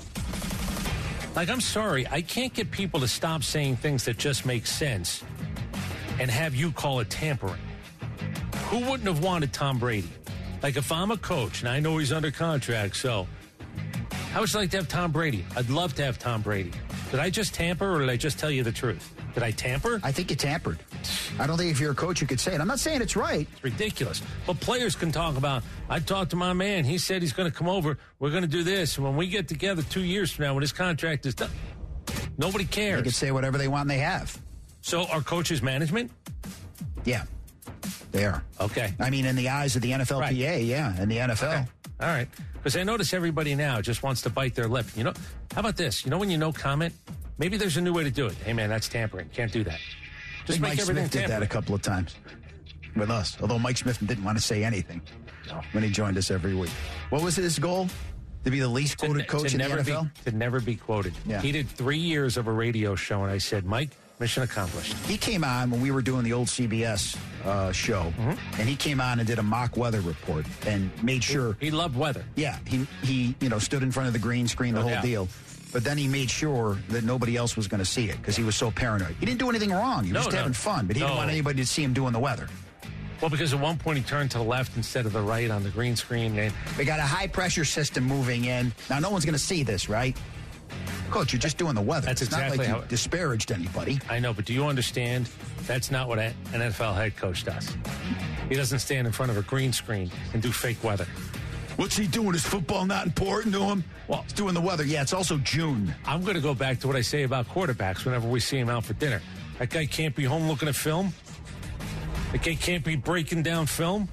Like, I'm sorry, I can't get people to stop saying things that just make sense and have you call it tampering. Who wouldn't have wanted Tom Brady? Like, if I'm a coach, and I know he's under contract, so how would you like to have Tom Brady? I'd love to have Tom Brady. Did I just tamper, or did I just tell you the truth? Did I tamper? I think you tampered. I don't think if you're a coach you could say it. I'm not saying it's right. It's ridiculous. But players can talk about, I talked to my man. He said he's going to come over. We're going to do this. And when we get together two years from now, when his contract is done, nobody cares. They can say whatever they want, and they have. So are coaches management? Yeah, they are. Okay. I mean, in the eyes of the N F L P A, Right. yeah, and the N F L. Okay. All right. Because I notice everybody now just wants to bite their lip. You know, how about this? You know, when you no comment, maybe there's a new way to do it. Hey, man, that's tampering. Can't do that. I Just think make Mike everything Smith did that tampering. a couple of times with us, although Mike Smith didn't want to say anything when he joined us every week. What was his goal? To be the least quoted to, coach to in never the N F L? Be, to never be quoted. Yeah. He did three years of a radio show, and I said, Mike, Mission accomplished. He came on when we were doing the old C B S uh, show, mm-hmm. and he came on and did a mock weather report and made sure. He, he loved weather. Yeah, he, he you know stood in front of the green screen, the oh, whole yeah. deal. But then he made sure that nobody else was going to see it because he was so paranoid. He didn't do anything wrong. He was no, just no. having fun, but he no. didn't want anybody to see him doing the weather. Well, because at one point he turned to the left instead of the right on the green screen. And we got a high-pressure system moving in. Now, no one's going to see this, right? Coach, you're just doing the weather. That's it's exactly not like how you it, disparaged anybody. I know, but do you understand? That's not what an N F L head coach does. He doesn't stand in front of a green screen and do fake weather. What's he doing? Is football not important to him? Well, he's doing the weather. Yeah, it's also June. I'm going to go back to what I say about quarterbacks whenever we see him out for dinner. That guy can't be home looking at film. That guy can't be breaking down film.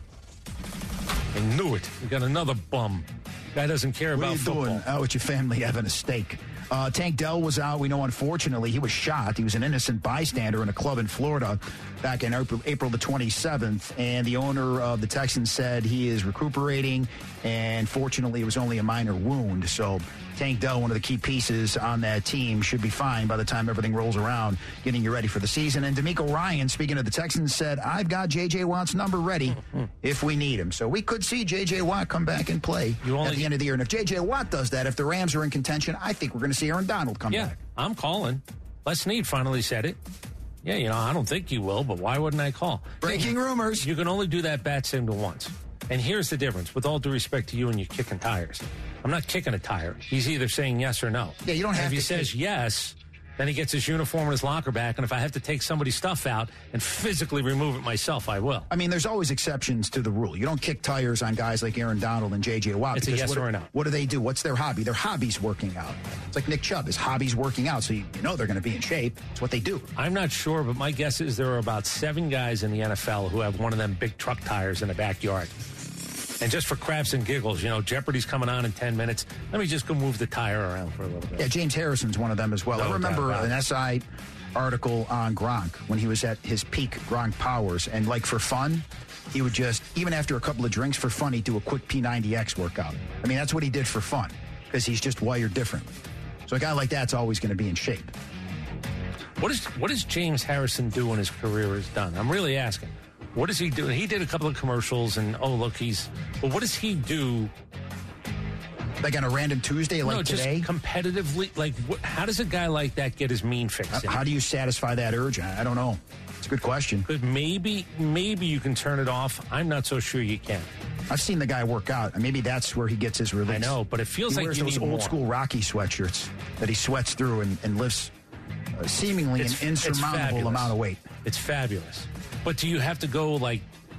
I knew it. We got another bum. Guy doesn't care what about are you football. Doing out with your family having a steak? Uh, Tank Dell was out. We know, unfortunately, he was shot. He was an innocent bystander in a club in Florida back in April, April the twenty-seventh. And the owner of the Texans said he is recuperating. And fortunately, it was only a minor wound. So Tank Dell, one of the key pieces on that team, should be fine by the time everything rolls around, getting you ready for the season. And D'Amico Ryan, speaking of the Texans, said, I've got J J. Watt's number ready if we need him. So we could see J J. Watt come back and play only, at the end of the year. And if J J. Watt does that, if the Rams are in contention, I think we're going to see Aaron Donald come yeah, back. Yeah, I'm calling. Les Snead finally said it. Yeah, you know, I don't think he will, but why wouldn't I call? Breaking rumors. You can only do that bat signal once. And here's the difference. With all due respect to you and you kicking tires. I'm not kicking a tire. He's either saying yes or no. Yeah, you don't have if to. If he says kick. yes, then he gets his uniform and his locker back. And if I have to take somebody's stuff out and physically remove it myself, I will. I mean, there's always exceptions to the rule. You don't kick tires on guys like Aaron Donald and J J. Watt. It's a yes what, or a no. What do they do? What's their hobby? Their hobby's working out. It's like Nick Chubb. His hobby's working out, so you know they're going to be in shape. It's what they do. I'm not sure, but my guess is there are about seven guys in the N F L who have one of them big truck tires in the backyard. And just for craps and giggles, you know, Jeopardy's coming on in ten minutes. Let me just go move the tire around for a little bit. Yeah, James Harrison's one of them as well. No I remember doubt. an S I article on Gronk when he was at his peak Gronk powers. And like for fun, he would just, even after a couple of drinks for fun, he'd do a quick P ninety X workout. I mean, that's what he did for fun because he's just wired differently. So a guy like that's always going to be in shape. What is what does James Harrison do when his career is done? I'm really asking. What does he do? He did a couple of commercials, and oh look, he's. But what does he do? Like on a random Tuesday, like no, just today, competitively. Like, what, how does a guy like that get his mean fix? How, how do you satisfy that urge? I, I don't know. It's a good question. But maybe, maybe you can turn it off. I'm not so sure you can. I've seen the guy work out, and maybe that's where he gets his release. I know, but it feels he like wears you those need old more. school Rocky sweatshirts that he sweats through and, and lifts uh, seemingly It's- an it's insurmountable fabulous. amount of weight. It's fabulous. But do you have to go like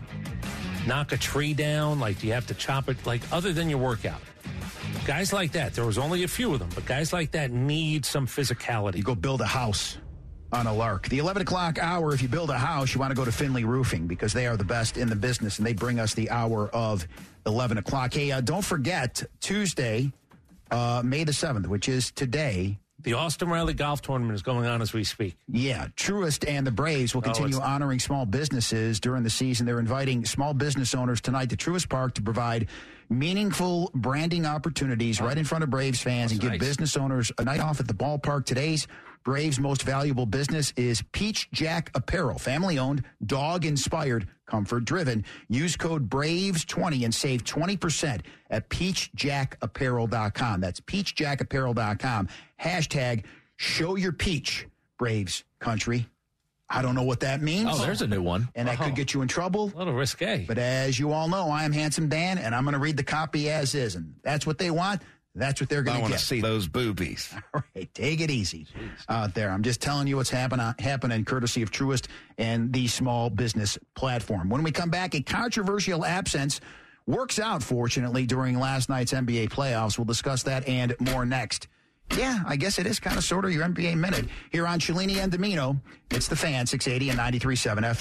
knock a tree down? Like, do you have to chop it? Like, other than your workout, guys like that. There was only a few of them, but guys like that need some physicality. You go build a house on a lark. The eleven o'clock hour, if you build a house, you want to go to Finley Roofing because they are the best in the business, and they bring us the hour of eleven o'clock. Hey, uh, don't forget, Tuesday, uh, May the seventh, which is today. The Austin Riley Golf Tournament is going on as we speak. Yeah, Truist and the Braves will continue Oh, honoring small businesses during the season. They're inviting small business owners tonight to Truist Park to provide meaningful branding opportunities right in front of Braves fans and give nice. business owners a night off at the ballpark. Today's Braves' most valuable business is Peach Jack Apparel, family-owned, dog-inspired, comfort-driven. Use code BRAVES twenty and save twenty percent at peach jack apparel dot com. That's peach jack apparel dot com. Hashtag show your peach, Braves country. I don't know what that means. Oh, there's a new one. And that Oh. could get you in trouble. A little risque. But as you all know, I am Handsome Dan, and I'm going to read the copy as is. And that's what they want. That's what they're going I to want get. to see those boobies. All right, take it easy out there. I'm just telling you what's happen, happening courtesy of Truist and the small business platform. When we come back, a controversial absence works out, fortunately, during last night's N B A playoffs. We'll discuss that and more next. Yeah, I guess it is kind of sort of your N B A minute. Here on Cellini and Domino, it's The Fan, six eighty and ninety-three point seven F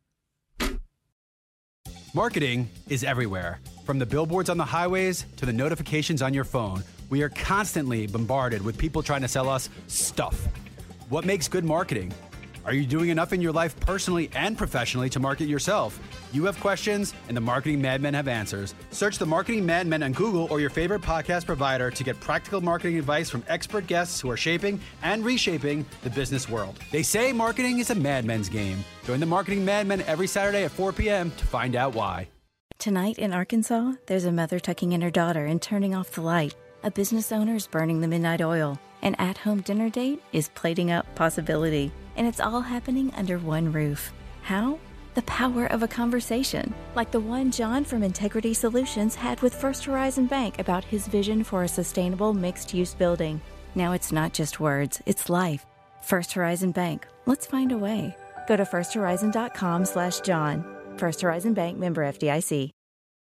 M. Marketing is everywhere. From the billboards on the highways to the notifications on your phone, we are constantly bombarded with people trying to sell us stuff. What makes good marketing? Are you doing enough in your life personally and professionally to market yourself? You have questions, and the Marketing Madmen have answers. Search the Marketing Madmen on Google or your favorite podcast provider to get practical marketing advice from expert guests who are shaping and reshaping the business world. They say marketing is a madmen's game. Join the Marketing Madmen every Saturday at four p.m. to find out why. Tonight in Arkansas, there's a mother tucking in her daughter and turning off the light. A business owner is burning the midnight oil. An at-home dinner date is plating up possibility. And it's all happening under one roof. How? The power of a conversation, like the one John from Integrity Solutions had with First Horizon Bank about his vision for a sustainable mixed-use building. Now it's not just words, it's life. First Horizon Bank. Let's find a way. Go to firsthorizon.com slash John. First Horizon Bank, member F D I C.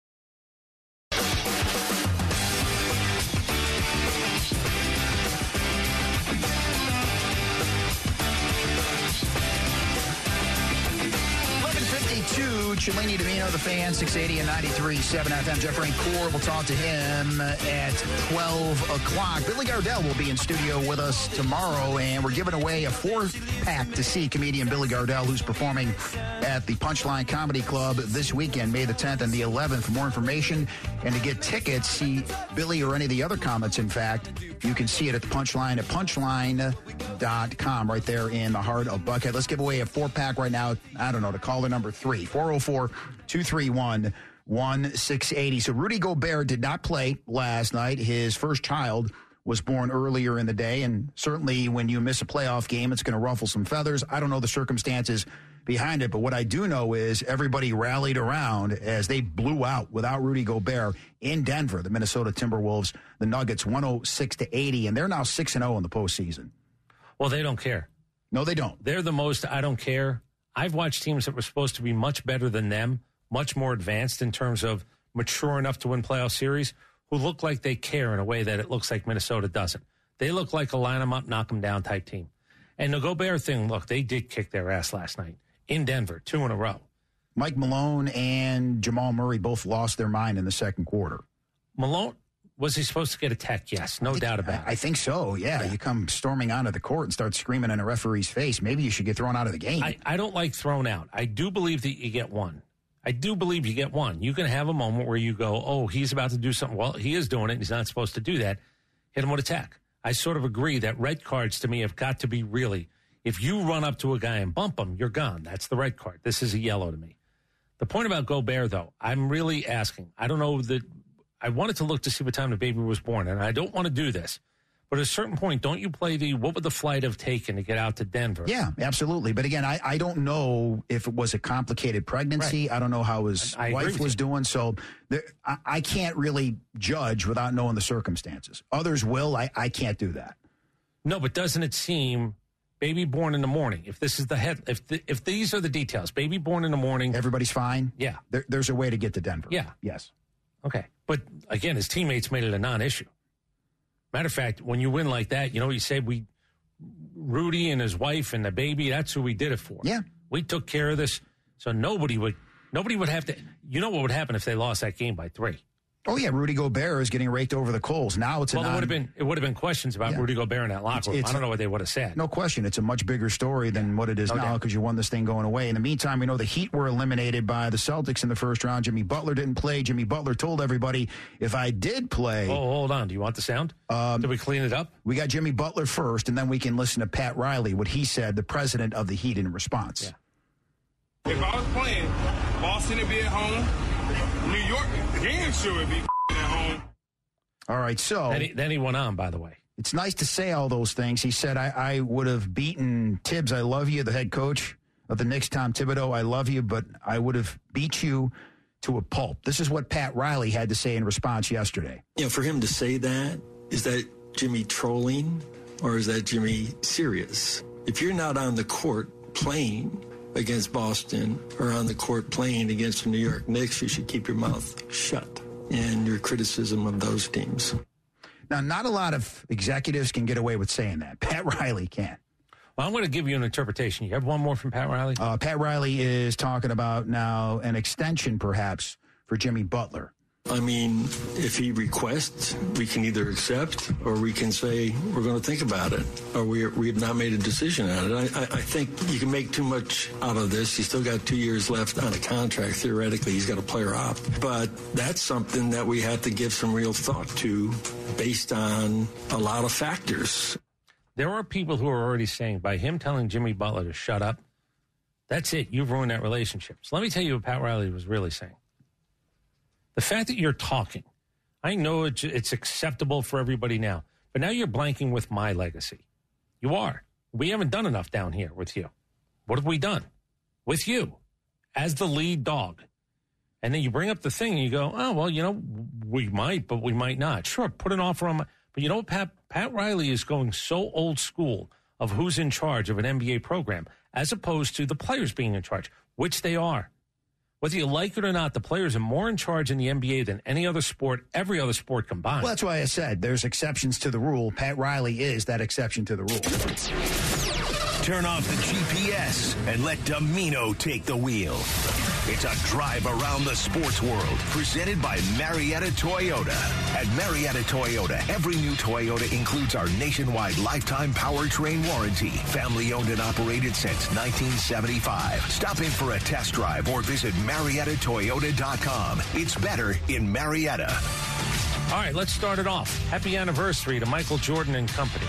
Cellini Domino, the Fan, six eighty and ninety-three point seven F M. Jeff Rancourt, we'll talk to him at twelve o'clock. Billy Gardell will be in studio with us tomorrow, and we're giving away a four-pack to see comedian Billy Gardell, who's performing at the Punchline Comedy Club this weekend, May the tenth and the eleventh. For more information and to get tickets, see Billy or any of the other comics, in fact, you can see it at the Punchline at punchline dot com, right there in the heart of Buckhead. Let's give away a four-pack right now. I don't know, to caller number three, four oh four, two three one, one six eight zero. So Rudy Gobert did not play last night. His first child was born earlier in the day, and certainly when you miss a playoff game, it's going to ruffle some feathers. I don't know the circumstances behind it, but what I do know is everybody rallied around as they blew out without Rudy Gobert in Denver, the Minnesota Timberwolves, the Nuggets, one oh six to eighty, and they're now six and oh in the postseason. Well, they don't care. No, they don't. They're the most I don't care. I've watched teams that were supposed to be much better than them, much more advanced in terms of mature enough to win playoff series, who look like they care in a way that it looks like Minnesota doesn't. They look like a line them up, knock them down type team. And the Gobert thing, look, they did kick their ass last night in Denver, two in a row. Mike Malone and Jamal Murray both lost their mind in the second quarter. Malone, was he supposed to get a tech? Yes, no think, doubt about I, it. I think so, yeah. yeah. You come storming onto the court and start screaming in a referee's face. Maybe you should get thrown out of the game. I, I don't like thrown out. I do believe that you get one. I do believe you get one. You can have a moment where you go, oh, he's about to do something. Well, he is doing it. He's not supposed to do that. Hit him with a tech. I sort of agree that red cards to me have got to be really, if you run up to a guy and bump him, you're gone. That's the red card. This is a yellow to me. The point about Gobert, though, I'm really asking. I don't know that I wanted to look to see what time the baby was born, and I don't want to do this. But at a certain point, don't you play the, what would the flight have taken to get out to Denver? Yeah, absolutely. But again, I, I don't know if it was a complicated pregnancy. Right. I don't know how his I, I wife was you. doing. So there, I, I can't really judge without knowing the circumstances. Others will. I, I can't do that. No, but doesn't it seem baby born in the morning? If this is the head, if the, if these are the details, baby born in the morning. Everybody's fine? Yeah. There, there's a way to get to Denver. Yeah. Yes. Okay. But again, his teammates made it a non-issue. Matter of fact, when you win like that, you know what you say? We, Rudy and his wife and the baby, that's who we did it for. Yeah. We took care of this. So nobody would, nobody would have to, you know what would happen if they lost that game by three? Oh, yeah, Rudy Gobert is getting raked over the coals. Now it's a well, non- it would have been it would have been questions about yeah. Rudy Gobert in that locker room. I don't know what they would have said. No question. It's a much bigger story than what it is no now because you won this thing going away. In the meantime, we know the Heat were eliminated by the Celtics in the first round. Jimmy Butler didn't play. Jimmy Butler told everybody, if I did play... Oh, hold on. Do you want the sound? Um, Did we clean it up? We got Jimmy Butler first, and then we can listen to Pat Riley, what he said, the president of the Heat, in response. Yeah. If I was playing, Boston would be at home. New York, damn sure would be at home. All right, so... Then he, then he went on, by the way. It's nice to say all those things. He said, I, I would have beaten Tibbs, I love you, the head coach of the Knicks, Tom Thibodeau, I love you, but I would have beat you to a pulp. This is what Pat Riley had to say in response yesterday. You know, for him to say that, is that Jimmy trolling or is that Jimmy serious? If you're not on the court playing against Boston or on the court playing against the New York Knicks, you should keep your mouth shut in your criticism of those teams. Now, not a lot of executives can get away with saying that. Pat Riley can. Well, I'm going to give you an interpretation. You have one more from Pat Riley? Uh, Pat Riley is talking about now an extension, perhaps, for Jimmy Butler. I mean, if he requests, we can either accept or we can say we're going to think about it, or we we have not made a decision on it. I, I, I think you can make too much out of this. He's still got two years left on a contract. Theoretically, he's got a player opt. But that's something that we have to give some real thought to based on a lot of factors. There are people who are already saying by him telling Jimmy Butler to shut up, that's it. You've ruined that relationship. So let me tell you what Pat Riley was really saying. The fact that you're talking, I know it's, it's acceptable for everybody now, but now you're blanking with my legacy. You are. We haven't done enough down here with you. What have we done? With you as the lead dog. And then you bring up the thing and you go, oh, well, you know, we might, but we might not. Sure, put an offer on my, but you know, Pat, Pat Riley is going so old school of who's in charge of an N B A program as opposed to the players being in charge, which they are. Whether you like it or not, the players are more in charge in the N B A than any other sport, every other sport combined. Well, that's why I said there's exceptions to the rule. Pat Riley is that exception to the rule. Turn off the G P S and let Domino take the wheel. It's a drive around the sports world, presented by Marietta Toyota. At Marietta Toyota, every new Toyota includes our nationwide lifetime powertrain warranty. Family owned and operated since nineteen seventy-five. Stop in for a test drive or visit Marietta Toyota dot com. It's better in Marietta. All right, let's start it off. Happy anniversary to Michael Jordan and company.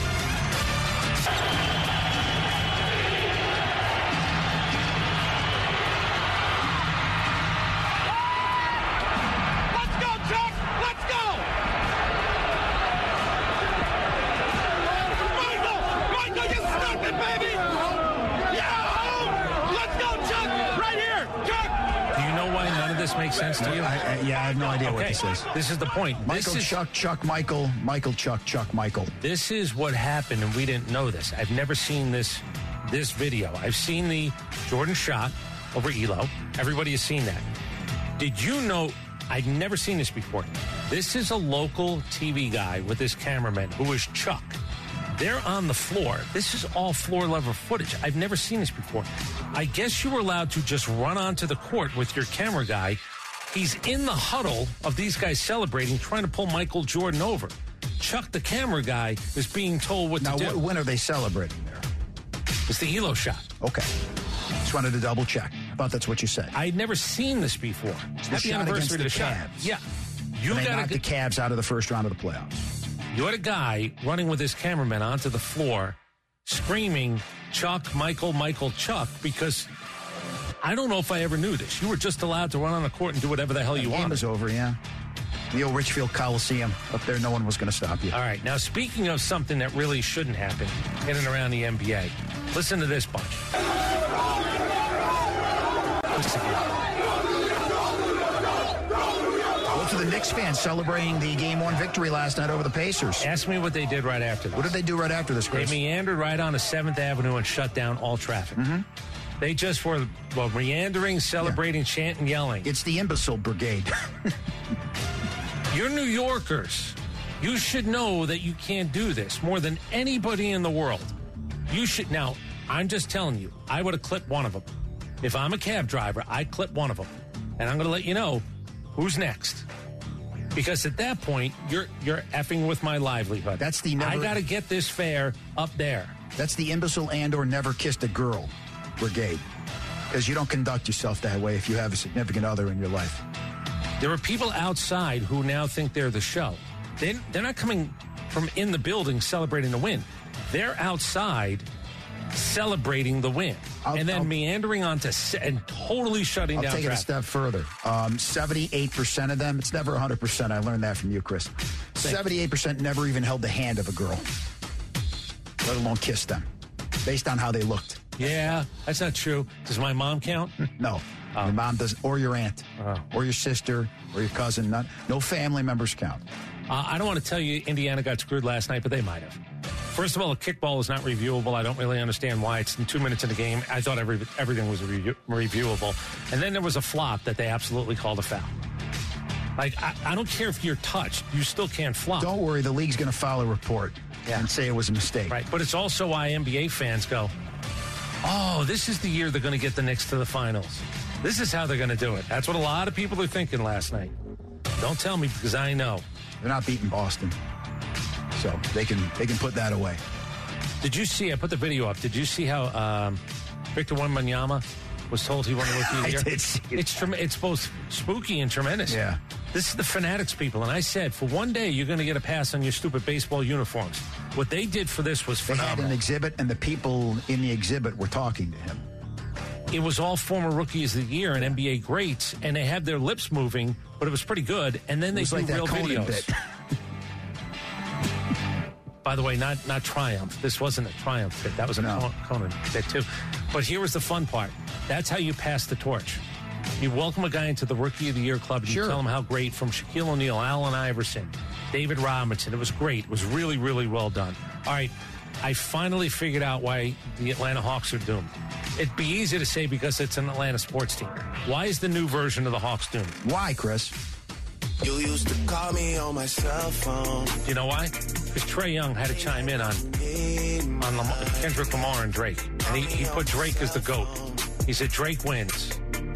Make sense to you? I, I, yeah, I have no idea okay. what this is. This is the point. Michael, this is, Chuck, Chuck, Michael, Michael, Chuck, Chuck, Michael. This is what happened, and we didn't know this. I've never seen this this video. I've seen the Jordan shot over E L O. Everybody has seen that. Did you know, I'd never seen this before. This is a local T V guy with his cameraman, who is Chuck. They're on the floor. This is all floor level footage. I've never seen this before. I guess you were allowed to just run onto the court with your camera guy. He's in the huddle of these guys celebrating, trying to pull Michael Jordan over. Chuck, the camera guy, is being told what now, to do. Now, when are they celebrating there? It's the E L O shot. Okay. Just wanted to double check. I thought that's what you said. I'd never seen this before. It's Happy the anniversary to the shot. Cavs. Yeah. You got got the Cavs out of the first round of the playoffs. You had a guy running with his cameraman onto the floor, screaming, Chuck, Michael, Michael, Chuck, because I don't know if I ever knew this. You were just allowed to run on the court and do whatever the hell you wanted. The game was over, yeah. The old Richfield Coliseum up there, no one was going to stop you. All right. Now, speaking of something that really shouldn't happen in and around the N B A, listen to this bunch. To the Knicks fans celebrating the game one victory last night over the Pacers. Ask me what they did right after this. What did they do right after this, Chris? They meandered right onto seventh Avenue and shut down all traffic. Mm-hmm. They just were well, meandering, celebrating, yeah. chanting, yelling. It's the imbecile brigade. You're New Yorkers. You should know that you can't do this more than anybody in the world. You should. Now, I'm just telling you, I would have clipped one of them. If I'm a cab driver, I'd clip one of them. And I'm going to let you know who's next. Because at that point, you're you're effing with my livelihood. That's the never, I got to get this fare up there. That's the imbecile and or never kissed a girl brigade. Because you don't conduct yourself that way if you have a significant other in your life. There are people outside who now think they're the show. They, they're not coming from in the building celebrating the win. They're outside celebrating the win. I'll, and then I'll, meandering onto se- and totally shutting I'll down take traffic. it a step further. Um, seventy-eight percent of them, it's never one hundred percent. I learned that from you, Chris. seventy-eight percent never even held the hand of a girl, let alone kissed them, based on how they looked. Yeah, that's not true. Does my mom count? No. Oh. Your mom does, or your aunt, oh. or your sister, or your cousin. Not, no family members count. Uh, I don't want to tell you Indiana got screwed last night, but they might have. First of all, a kickball is not reviewable. I don't really understand why. It's in two minutes in the game. I thought every, everything was review, reviewable. And then there was a flop that they absolutely called a foul. Like, I, I don't care if you're touched. You still can't flop. Don't worry. The league's going to file a report yeah. and say it was a mistake. Right. But it's also why N B A fans go, oh, this is the year they're going to get the Knicks to the finals. This is how they're going to do it. That's what a lot of people are thinking last night. Don't tell me because I know. They're not beating Boston. So they can they can put that away. Did you see, I put the video up, did you see how um, Victor Wembanyama was told he won the Rookie of the Year? I did see it. It's, trem- it's both spooky and tremendous. Yeah. This is the Fanatics people, and I said, for one day, you're going to get a pass on your stupid baseball uniforms. What they did for this was phenomenal. They had an exhibit, and the people in the exhibit were talking to him. It was all former Rookies of the Year and N B A greats, and they had their lips moving, but it was pretty good, and then they do like real Conan videos. Bit. By the way, not not Triumph. This wasn't a Triumph bit. That was a No. Conan bit, too. But here was the fun part. That's how you pass the torch. You welcome a guy into the Rookie of the Year club, and Sure. you tell him how great, from Shaquille O'Neal, Allen Iverson, David Robinson. It was great. It was really, really well done. All right, I finally figured out why the Atlanta Hawks are doomed. It'd be easy to say because it's an Atlanta sports team. Why is the new version of the Hawks doomed? Why, Chris? You used to call me on my cell phone. You know why? Because Trae Young had to chime in on on Lamar, Kendrick Lamar and Drake. And he, he put Drake as the GOAT. He said Drake wins.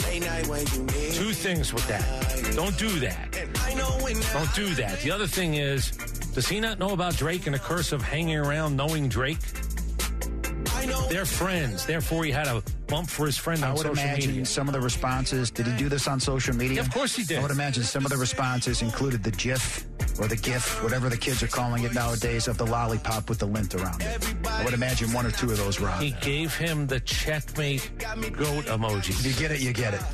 Two things with that. Don't do that. Don't do that. The other thing is, does he not know about Drake and the curse of hanging around knowing Drake? They're friends. Therefore, he had a bump for his friend on I would social imagine media. some of the responses, did he do this on social media? Yeah, of course he did. I would imagine some of the responses included the GIF or the GIF, whatever the kids are calling it nowadays, of the lollipop with the lint around it. I would imagine one or two of those were on He there. gave him the checkmate goat emoji. You get it, you get it.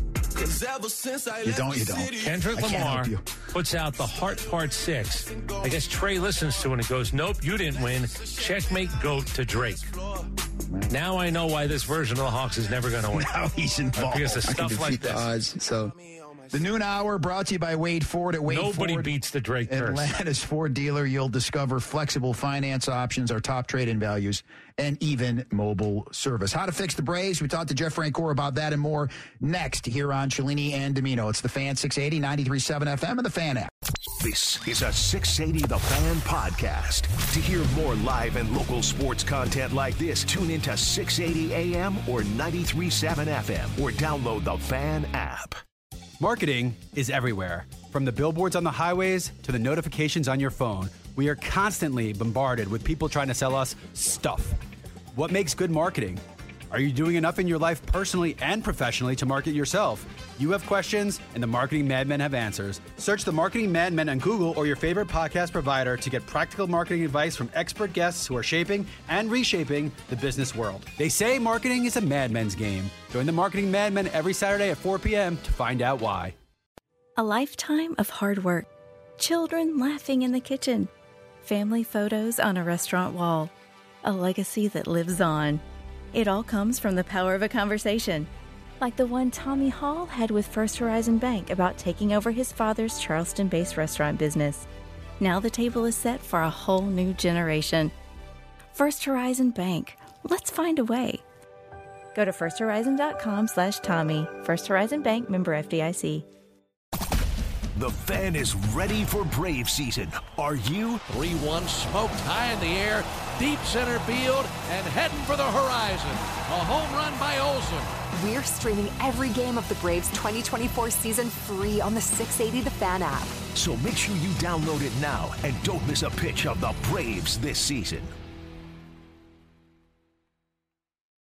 You don't, you don't. Kendrick I can't Lamar help you. puts out the Heart Part six. I guess Trey listens to it and goes, nope, you didn't win. Checkmate goat to Drake. Now I know why this version of the Hawks is never going to win. Now he's involved. Because of I can stuff like defeat the this. odds, so. The noon hour brought to you by Wade Ford at Wade Nobody Ford. beats the Drake curse. Atlanta's Ford dealer. You'll discover flexible finance options, our top trade-in values, and even mobile service. How to fix the Braves. We talked to Jeff Francoeur about that and more next here on Cellini and Domino. It's the Fan six eighty, ninety-three point seven F M, and the Fan app. This is a six eighty The Fan podcast. To hear more live and local sports content like this, tune into six eighty A M or ninety-three point seven F M or download the Fan app. Marketing is everywhere. From the billboards on the highways to the notifications on your phone, we are constantly bombarded with people trying to sell us stuff. What makes good marketing? Are you doing enough in your life personally and professionally to market yourself? You have questions, and the Marketing Madmen have answers. Search the Marketing Madmen on Google or your favorite podcast provider to get practical marketing advice from expert guests who are shaping and reshaping the business world. They say marketing is a madmen's game. Join the Marketing Madmen every Saturday at four p.m. to find out why. A lifetime of hard work, children laughing in the kitchen, family photos on a restaurant wall, a legacy that lives on. It all comes from the power of a conversation, like the one Tommy Hall had with First Horizon Bank about taking over his father's Charleston-based restaurant business. Now the table is set for a whole new generation. First Horizon Bank. Let's find a way. Go to firsthorizon.com slash Tommy. First Horizon Bank, member F D I C. The Fan is ready for Brave season. Are you? three one smoked high in the air, deep center field, and heading for the horizon. A home run by Olsen. We're streaming every game of the Braves twenty twenty-four season free on the six eighty The Fan app. So make sure you download it now and don't miss a pitch of the Braves this season.